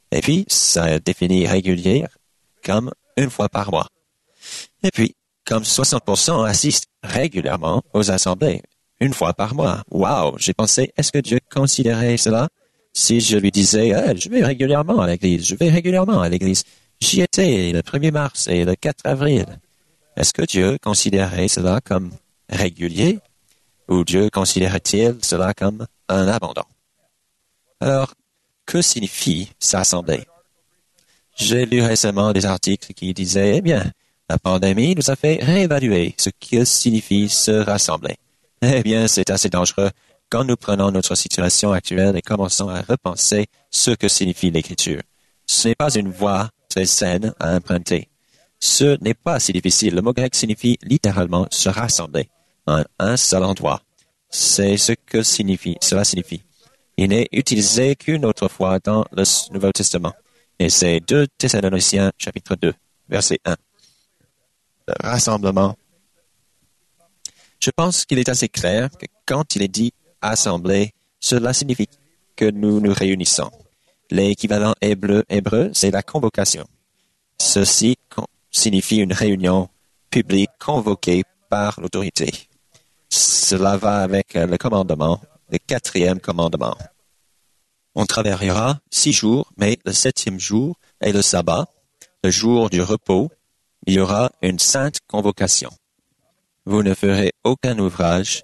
Et puis, ça est défini régulier comme une fois par mois. Et puis, comme 60% assistent régulièrement aux assemblées, une fois par mois. Wow, j'ai pensé, est-ce que Dieu considérait cela? Si je lui disais, je vais régulièrement à l'église, j'y étais le 1er mars et le 4 avril. Est-ce que Dieu considérait cela comme régulier? Ou Dieu considérait-il cela comme un abandon? Alors, que signifie s'assembler? J'ai lu récemment des articles qui disaient, eh bien, la pandémie nous a fait réévaluer ce que signifie se rassembler. Eh bien, c'est assez dangereux quand nous prenons notre situation actuelle et commençons à repenser ce que signifie l'écriture. Ce n'est pas une voie très saine à emprunter. Ce n'est pas si difficile. Le mot grec signifie littéralement se rassembler en un seul endroit. C'est ce que cela signifie. Il n'est utilisé qu'une autre fois dans le Nouveau Testament. Et c'est 2 Thessaloniciens, chapitre 2, verset 1. Le rassemblement. Je pense qu'il est assez clair que quand il est dit assembler, cela signifie que nous nous réunissons. L'équivalent hébreu, c'est la convocation. Ceci signifie une réunion publique convoquée par l'autorité. Cela va avec le commandement, le 4e commandement. On travaillera 6 jours, mais le 7e jour est le sabbat, le jour du repos. Il y aura une sainte convocation. Vous ne ferez aucun ouvrage.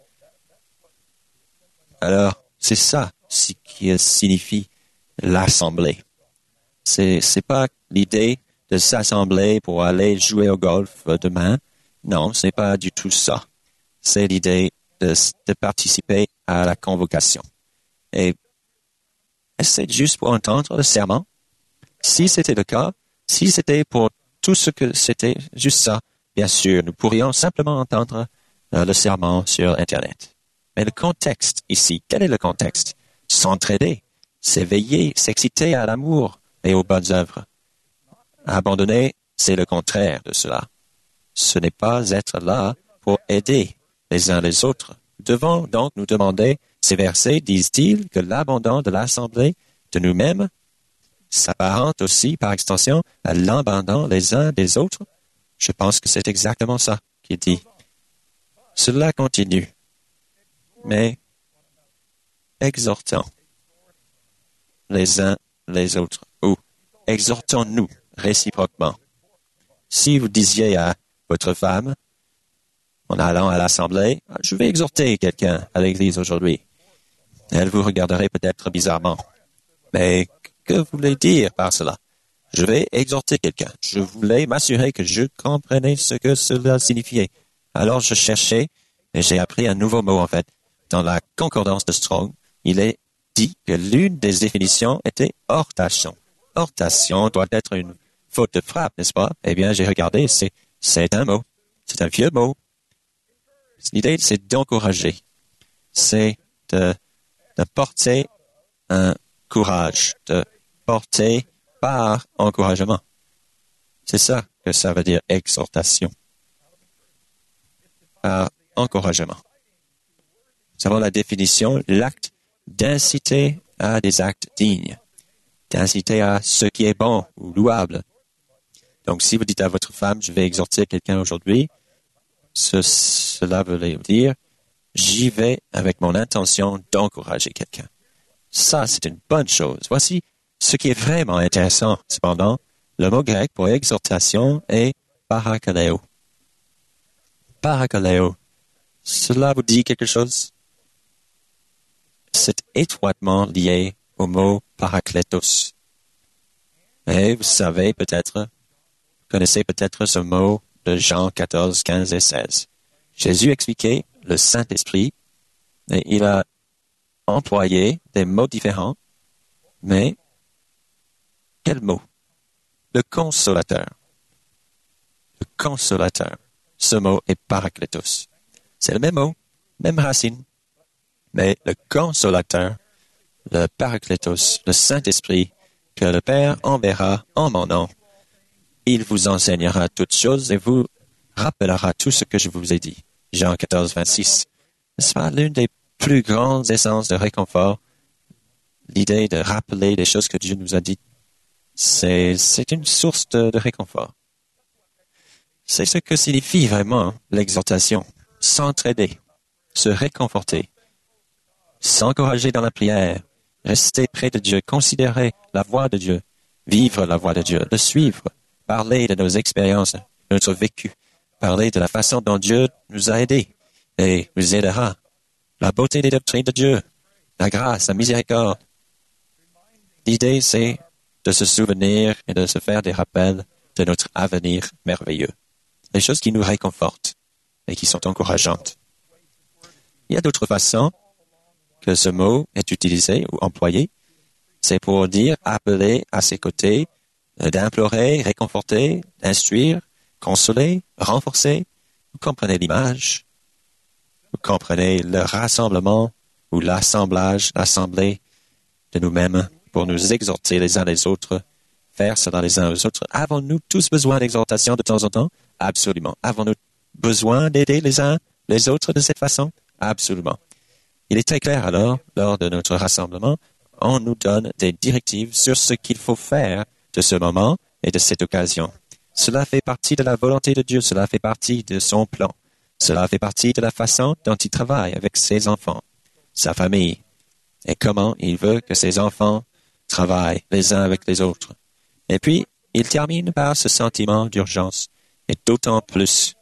Alors, c'est ça ce qui signifie l'assemblée. C'est pas l'idée de s'assembler pour aller jouer au golf demain. Non, c'est pas du tout ça. C'est l'idée de participer à la convocation. Et c'est juste pour entendre le serment. Si c'était le cas, si c'était pour tout ce que c'était juste ça, bien sûr, nous pourrions simplement entendre le serment sur Internet. Mais le contexte ici, quel est le contexte? S'entraider, s'éveiller, s'exciter à l'amour et aux bonnes œuvres. Abandonner, c'est le contraire de cela. Ce n'est pas être là pour aider les uns les autres. Nous devons donc nous demander, ces versets disent-ils que l'abandon de l'assemblée de nous-mêmes s'apparente aussi, par extension, à l'abandon les uns des autres? Je pense que c'est exactement ça qui est dit. Cela continue. Mais exhortons les uns les autres, ou exhortons-nous réciproquement. Si vous disiez à votre femme, en allant à l'assemblée, je vais exhorter quelqu'un à l'église aujourd'hui, elle vous regarderait peut-être bizarrement. Mais que voulez dire par cela? Je vais exhorter quelqu'un. Je voulais m'assurer que je comprenais ce que cela signifiait. Alors je cherchais, et j'ai appris un nouveau mot en fait. Dans la concordance de Strong, il est dit que l'une des définitions était hortation. Hortation doit être une faute de frappe, n'est-ce pas? Eh bien, j'ai regardé, c'est un mot. C'est un vieux mot. L'idée, c'est d'encourager. C'est de porter un courage, de porter par encouragement. C'est ça que ça veut dire exhortation. Par encouragement. Nous avons la définition, l'acte d'inciter à des actes dignes, d'inciter à ce qui est bon ou louable. Donc, si vous dites à votre femme, je vais exhorter quelqu'un aujourd'hui, cela veut dire, j'y vais avec mon intention d'encourager quelqu'un. Ça, c'est une bonne chose. Voici ce qui est vraiment intéressant. Cependant, le mot grec pour exhortation est parakaleo. Parakaleo. Cela vous dit quelque chose? C'est étroitement lié au mot parakletos. Et vous savez peut-être, connaissez peut-être ce mot de Jean 14, 15 et 16. Jésus expliquait le Saint-Esprit et il a employé des mots différents, mais quel mot? Le consolateur. Le consolateur. Ce mot est parakletos. C'est le même mot, même racine. Mais le consolateur, le parakletos, le Saint-Esprit, que le Père enverra en mon nom, il vous enseignera toutes choses et vous rappellera tout ce que je vous ai dit. Jean 14, 26. N'est-ce pas l'une des plus grandes essences de réconfort, l'idée de rappeler les choses que Dieu nous a dites? C'est une source de réconfort. C'est ce que signifie vraiment l'exhortation. S'entraider, se réconforter, s'encourager dans la prière, rester près de Dieu, considérer la voix de Dieu, vivre la voix de Dieu, le suivre, parler de nos expériences, de notre vécu, parler de la façon dont Dieu nous a aidés et nous aidera, la beauté des doctrines de Dieu, la grâce, la miséricorde. L'idée, c'est de se souvenir et de se faire des rappels de notre avenir merveilleux. Les choses qui nous réconfortent et qui sont encourageantes. Il y a d'autres façons que ce mot est utilisé ou employé. C'est pour dire appeler à ses côtés, d'implorer, réconforter, d'instruire, consoler, renforcer. Vous comprenez l'image. Vous comprenez le rassemblement ou l'assemblage, l'assemblée de nous-mêmes pour nous exhorter les uns les autres, faire cela les uns aux autres. Avons-nous tous besoin d'exhortation de temps en temps? Absolument. Avons-nous besoin d'aider les uns les autres de cette façon? Absolument. Il est très clair alors, lors de notre rassemblement, on nous donne des directives sur ce qu'il faut faire de ce moment et de cette occasion. Cela fait partie de la volonté de Dieu, cela fait partie de son plan. Cela fait partie de la façon dont il travaille avec ses enfants, sa famille, et comment il veut que ses enfants travaillent les uns avec les autres. Et puis, il termine par ce sentiment d'urgence, et d'autant plus,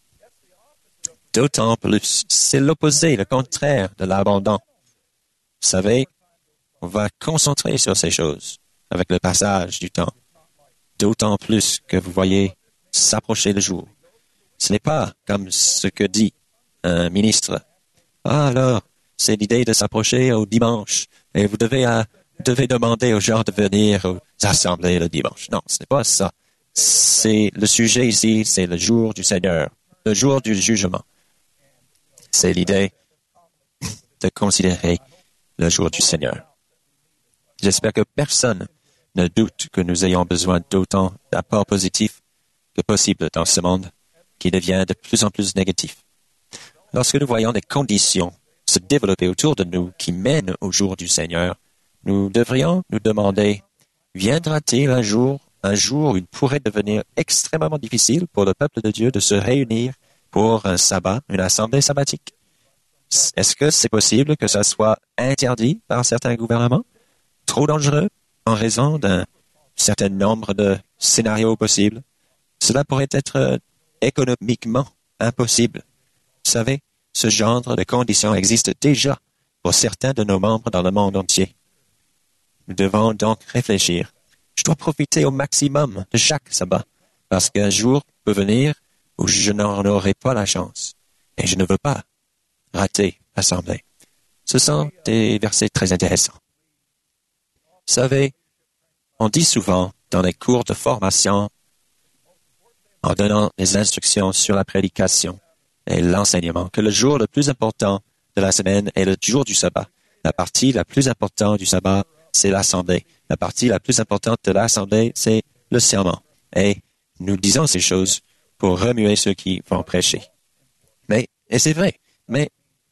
c'est l'opposé, le contraire de l'abandon. Vous savez, on va concentrer sur ces choses avec le passage du temps. D'autant plus que vous voyez s'approcher le jour. Ce n'est pas comme ce que dit un ministre. Ah alors, c'est l'idée de s'approcher au dimanche et vous devez demander aux gens de venir aux assemblées le dimanche. Non, ce n'est pas ça. C'est le sujet ici, c'est le jour du Seigneur, le jour du jugement. C'est l'idée de considérer le jour du Seigneur. J'espère que personne ne doute que nous ayons besoin d'autant d'apports positifs que possible dans ce monde qui devient de plus en plus négatif. Lorsque nous voyons des conditions se développer autour de nous qui mènent au jour du Seigneur, nous devrions nous demander, viendra-t-il un jour où il pourrait devenir extrêmement difficile pour le peuple de Dieu de se réunir pour un sabbat, une assemblée sabbatique? Est-ce que c'est possible que ça soit interdit par certains gouvernements? Trop dangereux en raison d'un certain nombre de scénarios possibles? Cela pourrait être économiquement impossible. Vous savez, ce genre de conditions existe déjà pour certains de nos membres dans le monde entier. Nous devons donc réfléchir. Je dois profiter au maximum de chaque sabbat, parce qu'un jour peut venir où je n'en aurai pas la chance, et je ne veux pas rater l'assemblée. Ce sont des versets très intéressants. Vous savez, on dit souvent dans les cours de formation, en donnant des instructions sur la prédication et l'enseignement, que le jour le plus important de la semaine est le jour du sabbat. La partie la plus importante du sabbat, c'est l'assemblée. La partie la plus importante de l'assemblée, c'est le serment. Et nous disons ces choses pour remuer ceux qui vont prêcher. Et c'est vrai, mais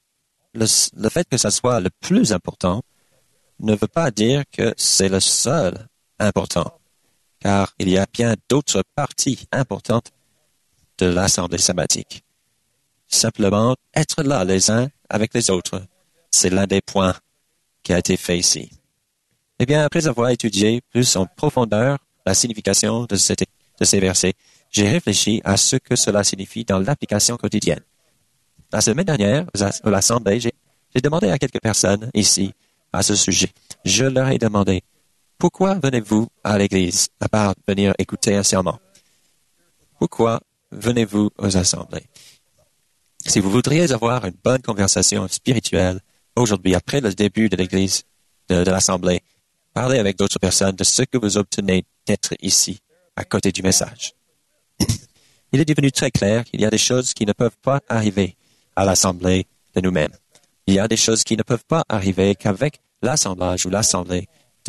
le fait que ça soit le plus important ne veut pas dire que c'est le seul important, car il y a bien d'autres parties importantes de l'assemblée sabbatique. Simplement, être là les uns avec les autres, c'est l'un des points qui a été fait ici. Eh bien, après avoir étudié plus en profondeur la signification de ces versets, j'ai réfléchi à ce que cela signifie dans l'application quotidienne. La semaine dernière, à l'Assemblée, j'ai demandé à quelques personnes ici à ce sujet. Je leur ai demandé, pourquoi venez-vous à l'église à part venir écouter un sermon? Pourquoi venez-vous aux assemblées? Si vous voudriez avoir une bonne conversation spirituelle aujourd'hui, après le début de l'église, de l'assemblée, parlez avec d'autres personnes de ce que vous obtenez d'être ici, à côté du message. Il est devenu très clair qu'il y a des choses qui ne peuvent pas arriver à l'assemblée de nous-mêmes. Il y a des choses qui ne peuvent pas arriver qu'avec l'assemblage ou l'assemblée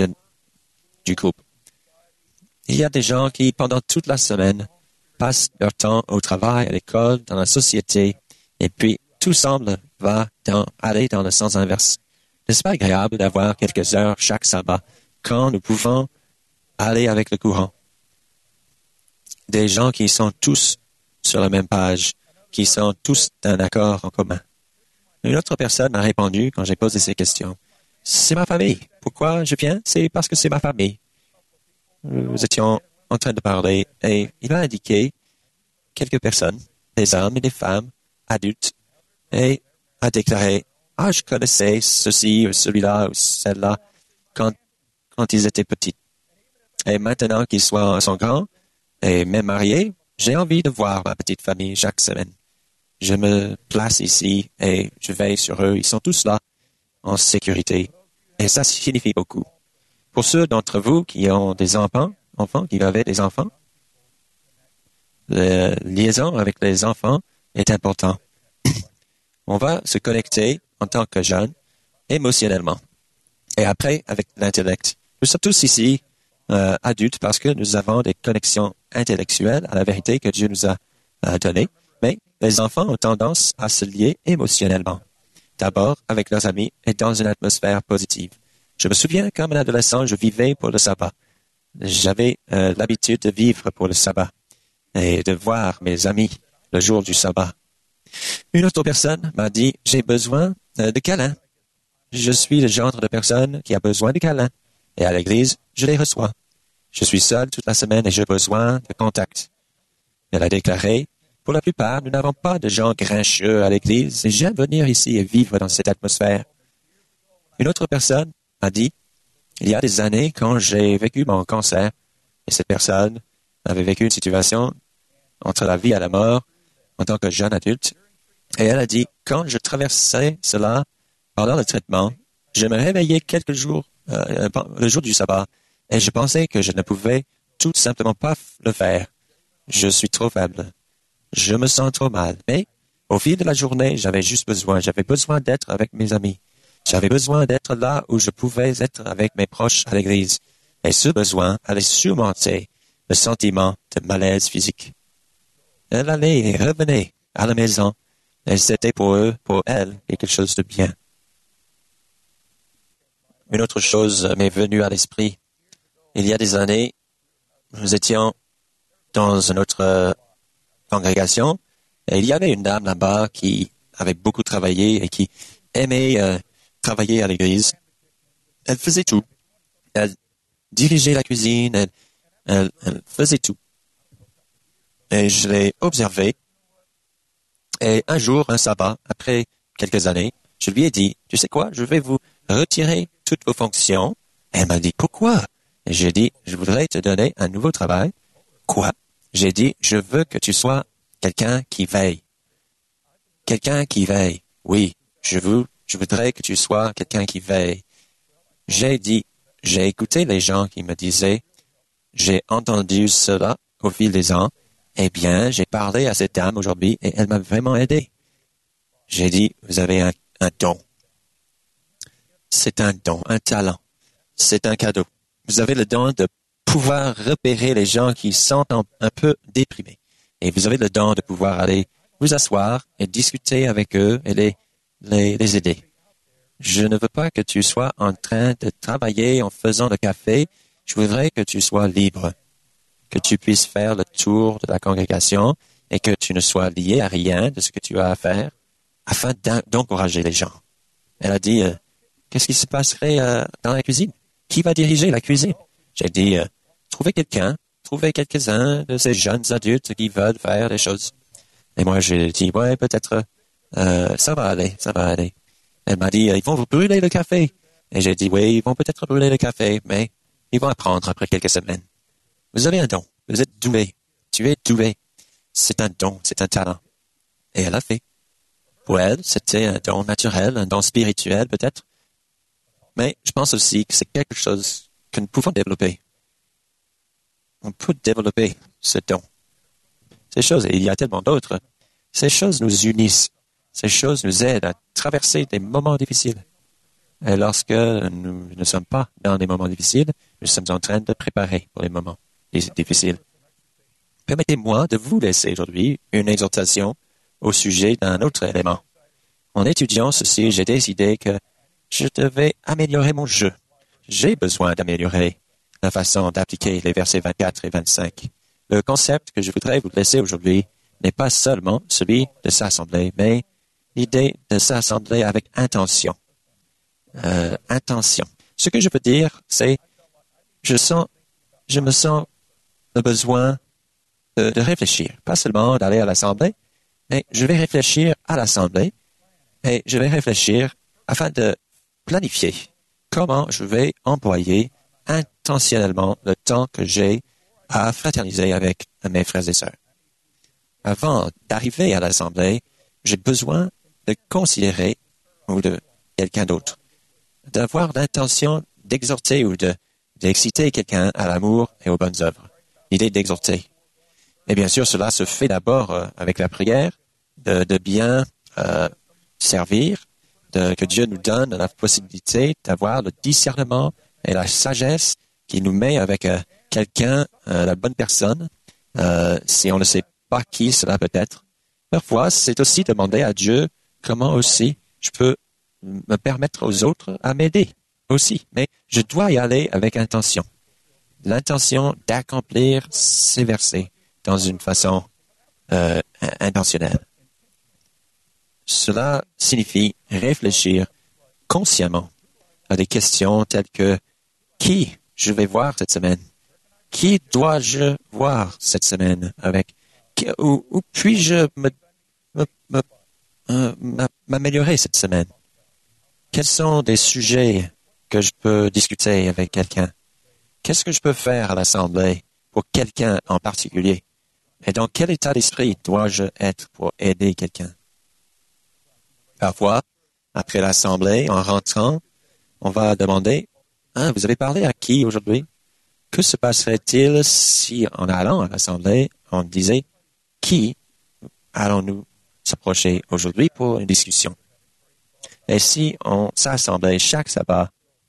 du groupe. Il y a des gens qui, pendant toute la semaine, passent leur temps au travail, à l'école, dans la société, et puis tout semble aller dans le sens inverse. N'est-ce pas agréable d'avoir quelques heures chaque sabbat quand nous pouvons aller avec le courant. Des gens qui sont tous sur la même page, qui sont tous d'un accord en commun. Une autre personne m'a répondu quand j'ai posé ces questions. C'est ma famille. Pourquoi je viens? C'est parce que c'est ma famille. Nous étions en train de parler et il m'a indiqué quelques personnes, des hommes et des femmes, adultes, et a déclaré, « je connaissais ceci ou celui-là ou celle-là quand ils étaient petits. Et maintenant qu'ils sont grands et même mariés, j'ai envie de voir ma petite famille chaque semaine. Je me place ici et je veille sur eux. Ils sont tous là, en sécurité. Et ça signifie beaucoup. Pour ceux d'entre vous qui ont des enfants, qui avaient des enfants, la liaison avec les enfants est important. On va se connecter en tant que jeunes, émotionnellement. Et après, avec l'intellect. Nous sommes tous ici adultes parce que nous avons des connexions intellectuelles à la vérité que Dieu nous a donnée. Mais les enfants ont tendance à se lier émotionnellement. D'abord avec leurs amis et dans une atmosphère positive. Je me souviens, comme un adolescent, je vivais pour le sabbat. J'avais l'habitude de vivre pour le sabbat et de voir mes amis le jour du sabbat. Une autre personne m'a dit, j'ai besoin de câlins. Je suis le genre de personne qui a besoin de câlins. Et à l'église, je les reçois. Je suis seul toute la semaine et j'ai besoin de contact. Elle a déclaré, pour la plupart, nous n'avons pas de gens grincheux à l'église et j'aime venir ici et vivre dans cette atmosphère. Une autre personne m'a dit, il y a des années, quand j'ai vécu mon cancer, et cette personne avait vécu une situation entre la vie et la mort en tant que jeune adulte, et elle a dit, quand je traversais cela pendant le traitement, je me réveillais quelques jours, le jour du sabbat, et je pensais que je ne pouvais tout simplement pas le faire. Je suis trop faible. Je me sens trop mal. Mais au fil de la journée, j'avais besoin d'être avec mes amis. J'avais besoin d'être là où je pouvais être avec mes proches à l'église. Et ce besoin allait surmonter le sentiment de malaise physique. Elle allait et revenait à la maison, et c'était pour elle, quelque chose de bien. Une autre chose m'est venue à l'esprit. Il y a des années, nous étions dans une autre congrégation, et il y avait une dame là-bas qui avait beaucoup travaillé et qui aimait travailler à l'église. Elle faisait tout. Elle dirigeait la cuisine, elle faisait tout. Et je l'ai observée. Et un jour, un sabbat, après quelques années, je lui ai dit, tu sais quoi, je vais vous retirer toutes vos fonctions. Et elle m'a dit, pourquoi? Et j'ai dit, je voudrais te donner un nouveau travail. Quoi? J'ai dit, je veux que tu sois quelqu'un qui veille. Quelqu'un qui veille. Oui, je voudrais que tu sois quelqu'un qui veille. J'ai écouté les gens qui me disaient, j'ai entendu cela au fil des ans. Eh bien, j'ai parlé à cette dame aujourd'hui et elle m'a vraiment aidé. J'ai dit, vous avez un don. C'est un don, un talent. C'est un cadeau. Vous avez le don de pouvoir repérer les gens qui sont un peu déprimés. Et vous avez le don de pouvoir aller vous asseoir et discuter avec eux et les aider. Je ne veux pas que tu sois en train de travailler en faisant le café. Je voudrais que tu sois libre, que tu puisses faire le tour de la congrégation et que tu ne sois lié à rien de ce que tu as à faire afin d'encourager les gens. Elle a dit, qu'est-ce qui se passerait dans la cuisine? Qui va diriger la cuisine? J'ai dit, trouvez quelques-uns de ces jeunes adultes qui veulent faire des choses. Et moi, j'ai dit, ouais, peut-être, ça va aller. Elle m'a dit, ils vont vous brûler le café. Et j'ai dit, oui, ils vont peut-être brûler le café, mais ils vont apprendre après quelques semaines. Vous avez un don. Vous êtes doué. Tu es doué. C'est un don, c'est un talent. Et elle a fait. Pour elle, c'était un don naturel, un don spirituel peut-être. Mais je pense aussi que c'est quelque chose que nous pouvons développer. On peut développer ce don. Ces choses, et il y a tellement d'autres, ces choses nous unissent. Ces choses nous aident à traverser des moments difficiles. Et lorsque nous ne sommes pas dans des moments difficiles, nous sommes en train de préparer pour les moments difficiles. Permettez-moi de vous laisser aujourd'hui une exhortation au sujet d'un autre élément. En étudiant ceci, j'ai décidé que je devais améliorer mon jeu. J'ai besoin d'améliorer la façon d'appliquer les versets 24 et 25. Le concept que je voudrais vous laisser aujourd'hui n'est pas seulement celui de s'assembler, mais l'idée de s'assembler avec intention. Intention. Ce que je peux dire, c'est je me sens le besoin de réfléchir, pas seulement d'aller à l'Assemblée, mais je vais réfléchir à l'Assemblée et je vais réfléchir afin de planifier comment je vais employer intentionnellement le temps que j'ai à fraterniser avec mes frères et sœurs. Avant d'arriver à l'Assemblée, j'ai besoin de considérer ou de quelqu'un d'autre, d'avoir l'intention d'exhorter ou d'exciter quelqu'un à l'amour et aux bonnes œuvres. L'idée d'exhorter. Et bien sûr, cela se fait d'abord avec la prière, de bien servir, que Dieu nous donne la possibilité d'avoir le discernement et la sagesse qui nous met avec quelqu'un, la bonne personne, si on ne sait pas qui cela peut être. Parfois, c'est aussi demander à Dieu comment aussi je peux me permettre aux autres à m'aider aussi. Mais je dois y aller avec intention. L'intention d'accomplir ces versets dans une façon intentionnelle. Cela signifie réfléchir consciemment à des questions telles que qui je vais voir cette semaine? Qui dois-je voir cette semaine avec? Où puis-je m'améliorer cette semaine? Quels sont des sujets que je peux discuter avec quelqu'un? Qu'est-ce que je peux faire à l'Assemblée pour quelqu'un en particulier? Et dans quel état d'esprit dois-je être pour aider quelqu'un? Parfois, après l'Assemblée, en rentrant, on va demander, vous avez parlé à qui aujourd'hui? Que se passerait-il si, en allant à l'Assemblée, on disait, qui allons-nous s'approcher aujourd'hui pour une discussion? Et si on s'assemblait chaque sabbat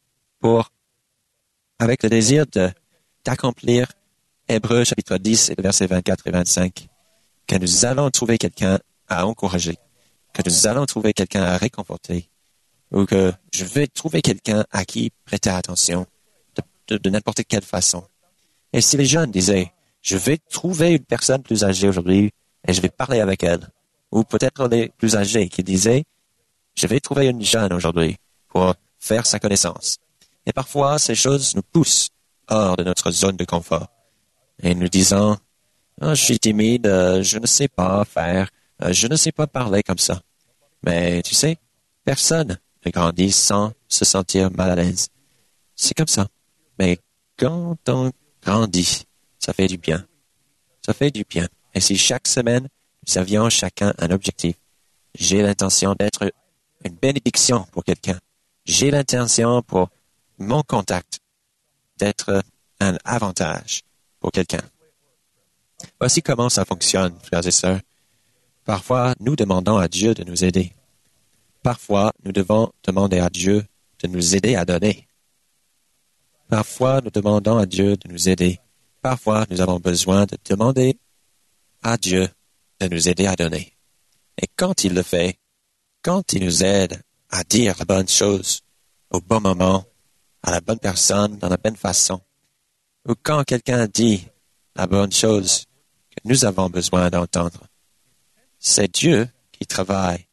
avec le désir d'accomplir Hébreux chapitre 10 et versets 24 et 25, que nous allons trouver quelqu'un à encourager, que nous allons trouver quelqu'un à réconforter, ou que je vais trouver quelqu'un à qui prêter attention de n'importe quelle façon. Et si les jeunes disaient, je vais trouver une personne plus âgée aujourd'hui et je vais parler avec elle, ou peut-être les plus âgés qui disaient, je vais trouver une jeune aujourd'hui pour faire sa connaissance. Et parfois, ces choses nous poussent hors de notre zone de confort. Et nous disons, je suis timide, je ne sais pas faire, je ne sais pas parler comme ça. Mais tu sais, personne ne grandit sans se sentir mal à l'aise. C'est comme ça. Mais quand on grandit, ça fait du bien. Ça fait du bien. Et si chaque semaine, nous avions chacun un objectif, j'ai l'intention d'être une bénédiction pour quelqu'un. J'ai l'intention pour mon contact d'être un avantage pour quelqu'un. Voici comment ça fonctionne, frères et sœurs. Parfois, nous demandons à Dieu de nous aider. Parfois, nous devons demander à Dieu de nous aider à donner. Parfois, nous demandons à Dieu de nous aider. Parfois, nous avons besoin de demander à Dieu de nous aider à donner. Et quand il le fait, quand il nous aide à dire la bonne chose au bon moment, à la bonne personne, dans la bonne façon, ou quand quelqu'un dit la bonne chose que nous avons besoin d'entendre, c'est Dieu qui travaille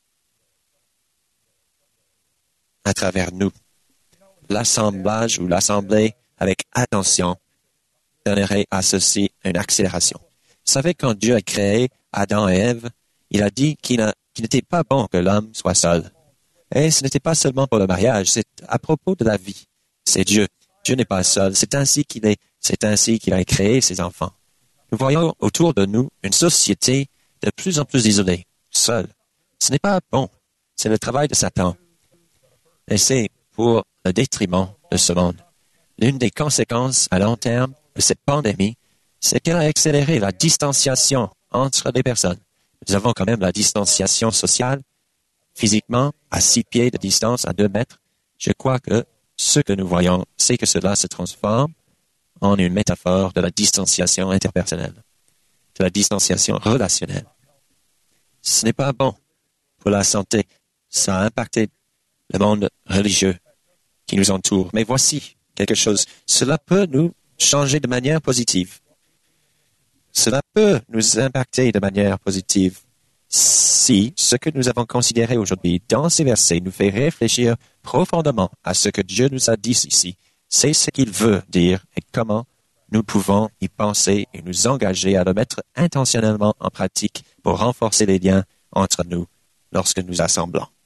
à travers nous. L'assemblage ou l'assemblée avec attention donnerait à ceci une accélération. Vous savez, quand Dieu a créé Adam et Ève, il a dit qu'il n'était pas bon que l'homme soit seul. Et ce n'était pas seulement pour le mariage, c'est à propos de la vie. C'est Dieu. Dieu n'est pas seul. C'est ainsi qu'il est. C'est ainsi qu'il a créé ses enfants. Nous voyons autour de nous une société de plus en plus isolée, seule. Ce n'est pas bon. C'est le travail de Satan. Et c'est pour le détriment de ce monde. L'une des conséquences à long terme de cette pandémie, c'est qu'elle a accéléré la distanciation entre les personnes. Nous avons quand même la distanciation sociale, physiquement, à 6 pieds de distance, à 2 mètres. Je crois que ce que nous voyons, c'est que cela se transforme en une métaphore de la distanciation interpersonnelle, de la distanciation relationnelle. Ce n'est pas bon pour la santé. Ça a impacté le monde religieux qui nous entoure. Mais voici quelque chose. Cela peut nous changer de manière positive. Cela peut nous impacter de manière positive si ce que nous avons considéré aujourd'hui dans ces versets nous fait réfléchir profondément à ce que Dieu nous a dit ici. C'est ce qu'il veut dire et comment nous pouvons y penser et nous engager à le mettre intentionnellement en pratique pour renforcer les liens entre nous lorsque nous assemblons.